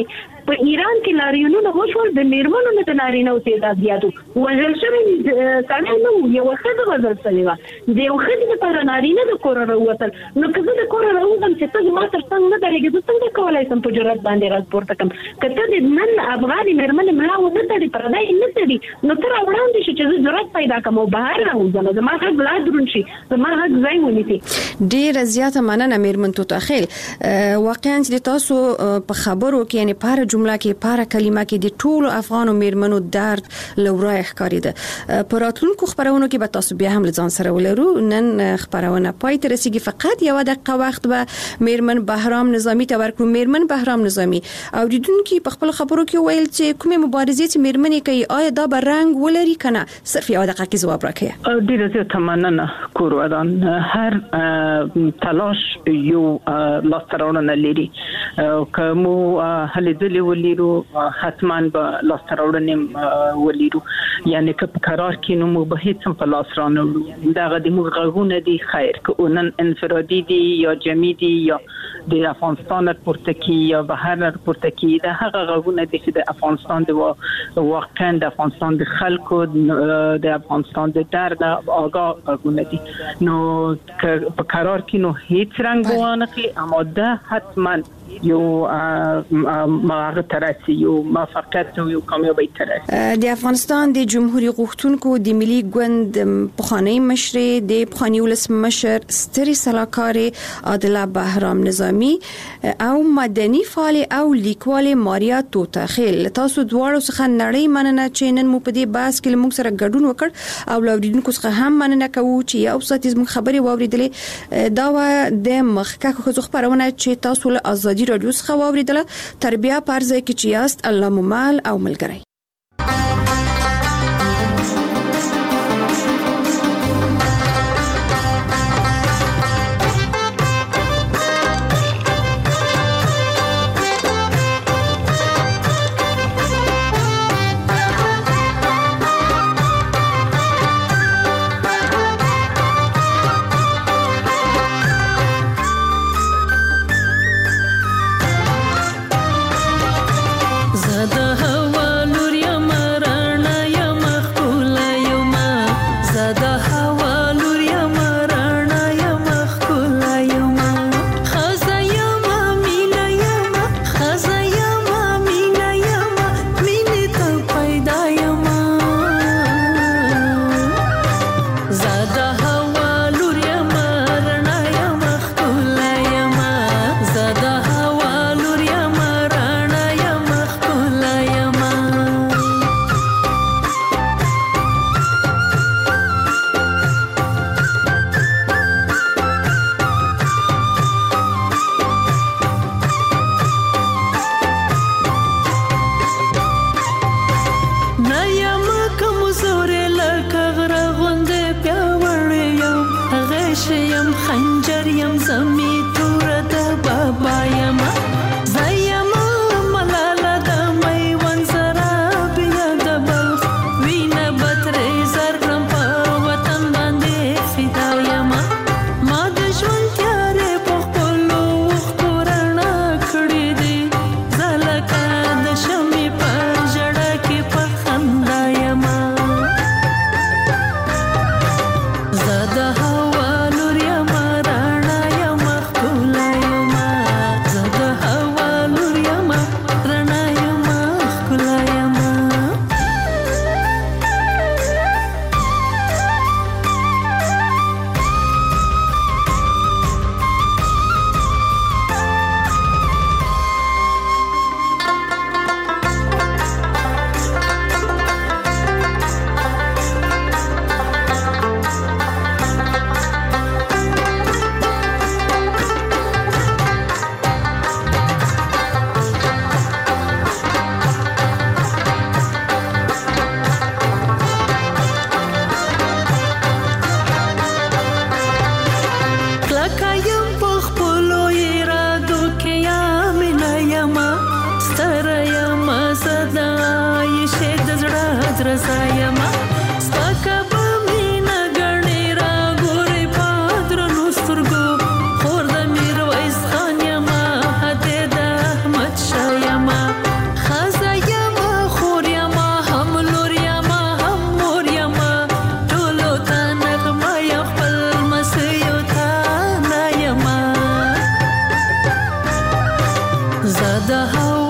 په ایران کې لاریونونه وشول د میرمنو نه د نارینه او تعداد زیاتو وژل شوی سړی نو یو ښځه وژل شوې وه د یو ښځې لپاره نارینه د کوره راووتل نو که زه د کوره راوځم چې ته زما تر څنګ نه درېږې زه څنګه کولی شم په جرأت باندې غږ پورته کړم که ته د نن افغانې میرمنې ملا ونه تړي پردی نه تړي نو ته راوړاندې شي چې زه جرأت پیدا کړم او بهر راوځم زما غږ لا دروند شي زما غږ ځای ونیسي. ډېره زیاته مننه میرمن توتا خیل. واقعا چې تاسو په خبرو کې یعنی په هر جمله کې په هر کلمه کې د ټولو افغانو میرمنو درد لورای ښکارېده. په راتلونکو خبرونو کې به تاسو بیا هم ځان سره ولرو. نن خبرونه پای ته رسیږي فقط یو دقیقه وخت به میرمن بهرام نظامی ته ورکړو. میرمن بهرام نظامی اوریدونکو په خپل خبرو کې ویل چې کومه مبارزې چې میرمنې کوي آیا دا به رنګ ولري کنه؟ صرف یو دقیقه کې جواب راکړئ. ډیره زیاته مننه کوروادان. هر تلاش یو لاستراوړنه لري کومو هلې ځلې ولرو حتما به لاستراوړنه ولرو یعنی که په قرار کې نو مو به هیڅ هم په لاس رانه دغه د موږ غوونه دي خیر که اونن انفرادي دي یا جمعي دي یا د افغانستان پورته کی یا بهر پورته کی د هغه غوونه دي چې د افغانستان د واقعا د افغانستان د خلکو د افغانستان د درد آگاه غوونه دي نو که په قرار کې نو هیڅ رنګ وانه کې اما ده حتما یو ماغه ترسي یو موفقیت او یو کامیابی ترسي. د افغانستان د جمهوریت غوښتونکو د ملي ګوند پخوانی مشر د پخوانی ولسمشر ستري سلاکار عادله بهرام نظامی او مدني فعال او لیکوال ماریا توتا خیل تاسو دواړو څخه نړۍ مننه چې نن مو په دې بحث کې موږ سره ګډون وکړ او لوریدونکو څخه هم مننه کوو چې یو ساعت زموږ خبري واوریدلې دا و د مخکې خبرونه چې تاسو له ازادي رادیو څخه واوریدله تر بیا پرځای کې چې یاست الله ممال او ملګری. د هوا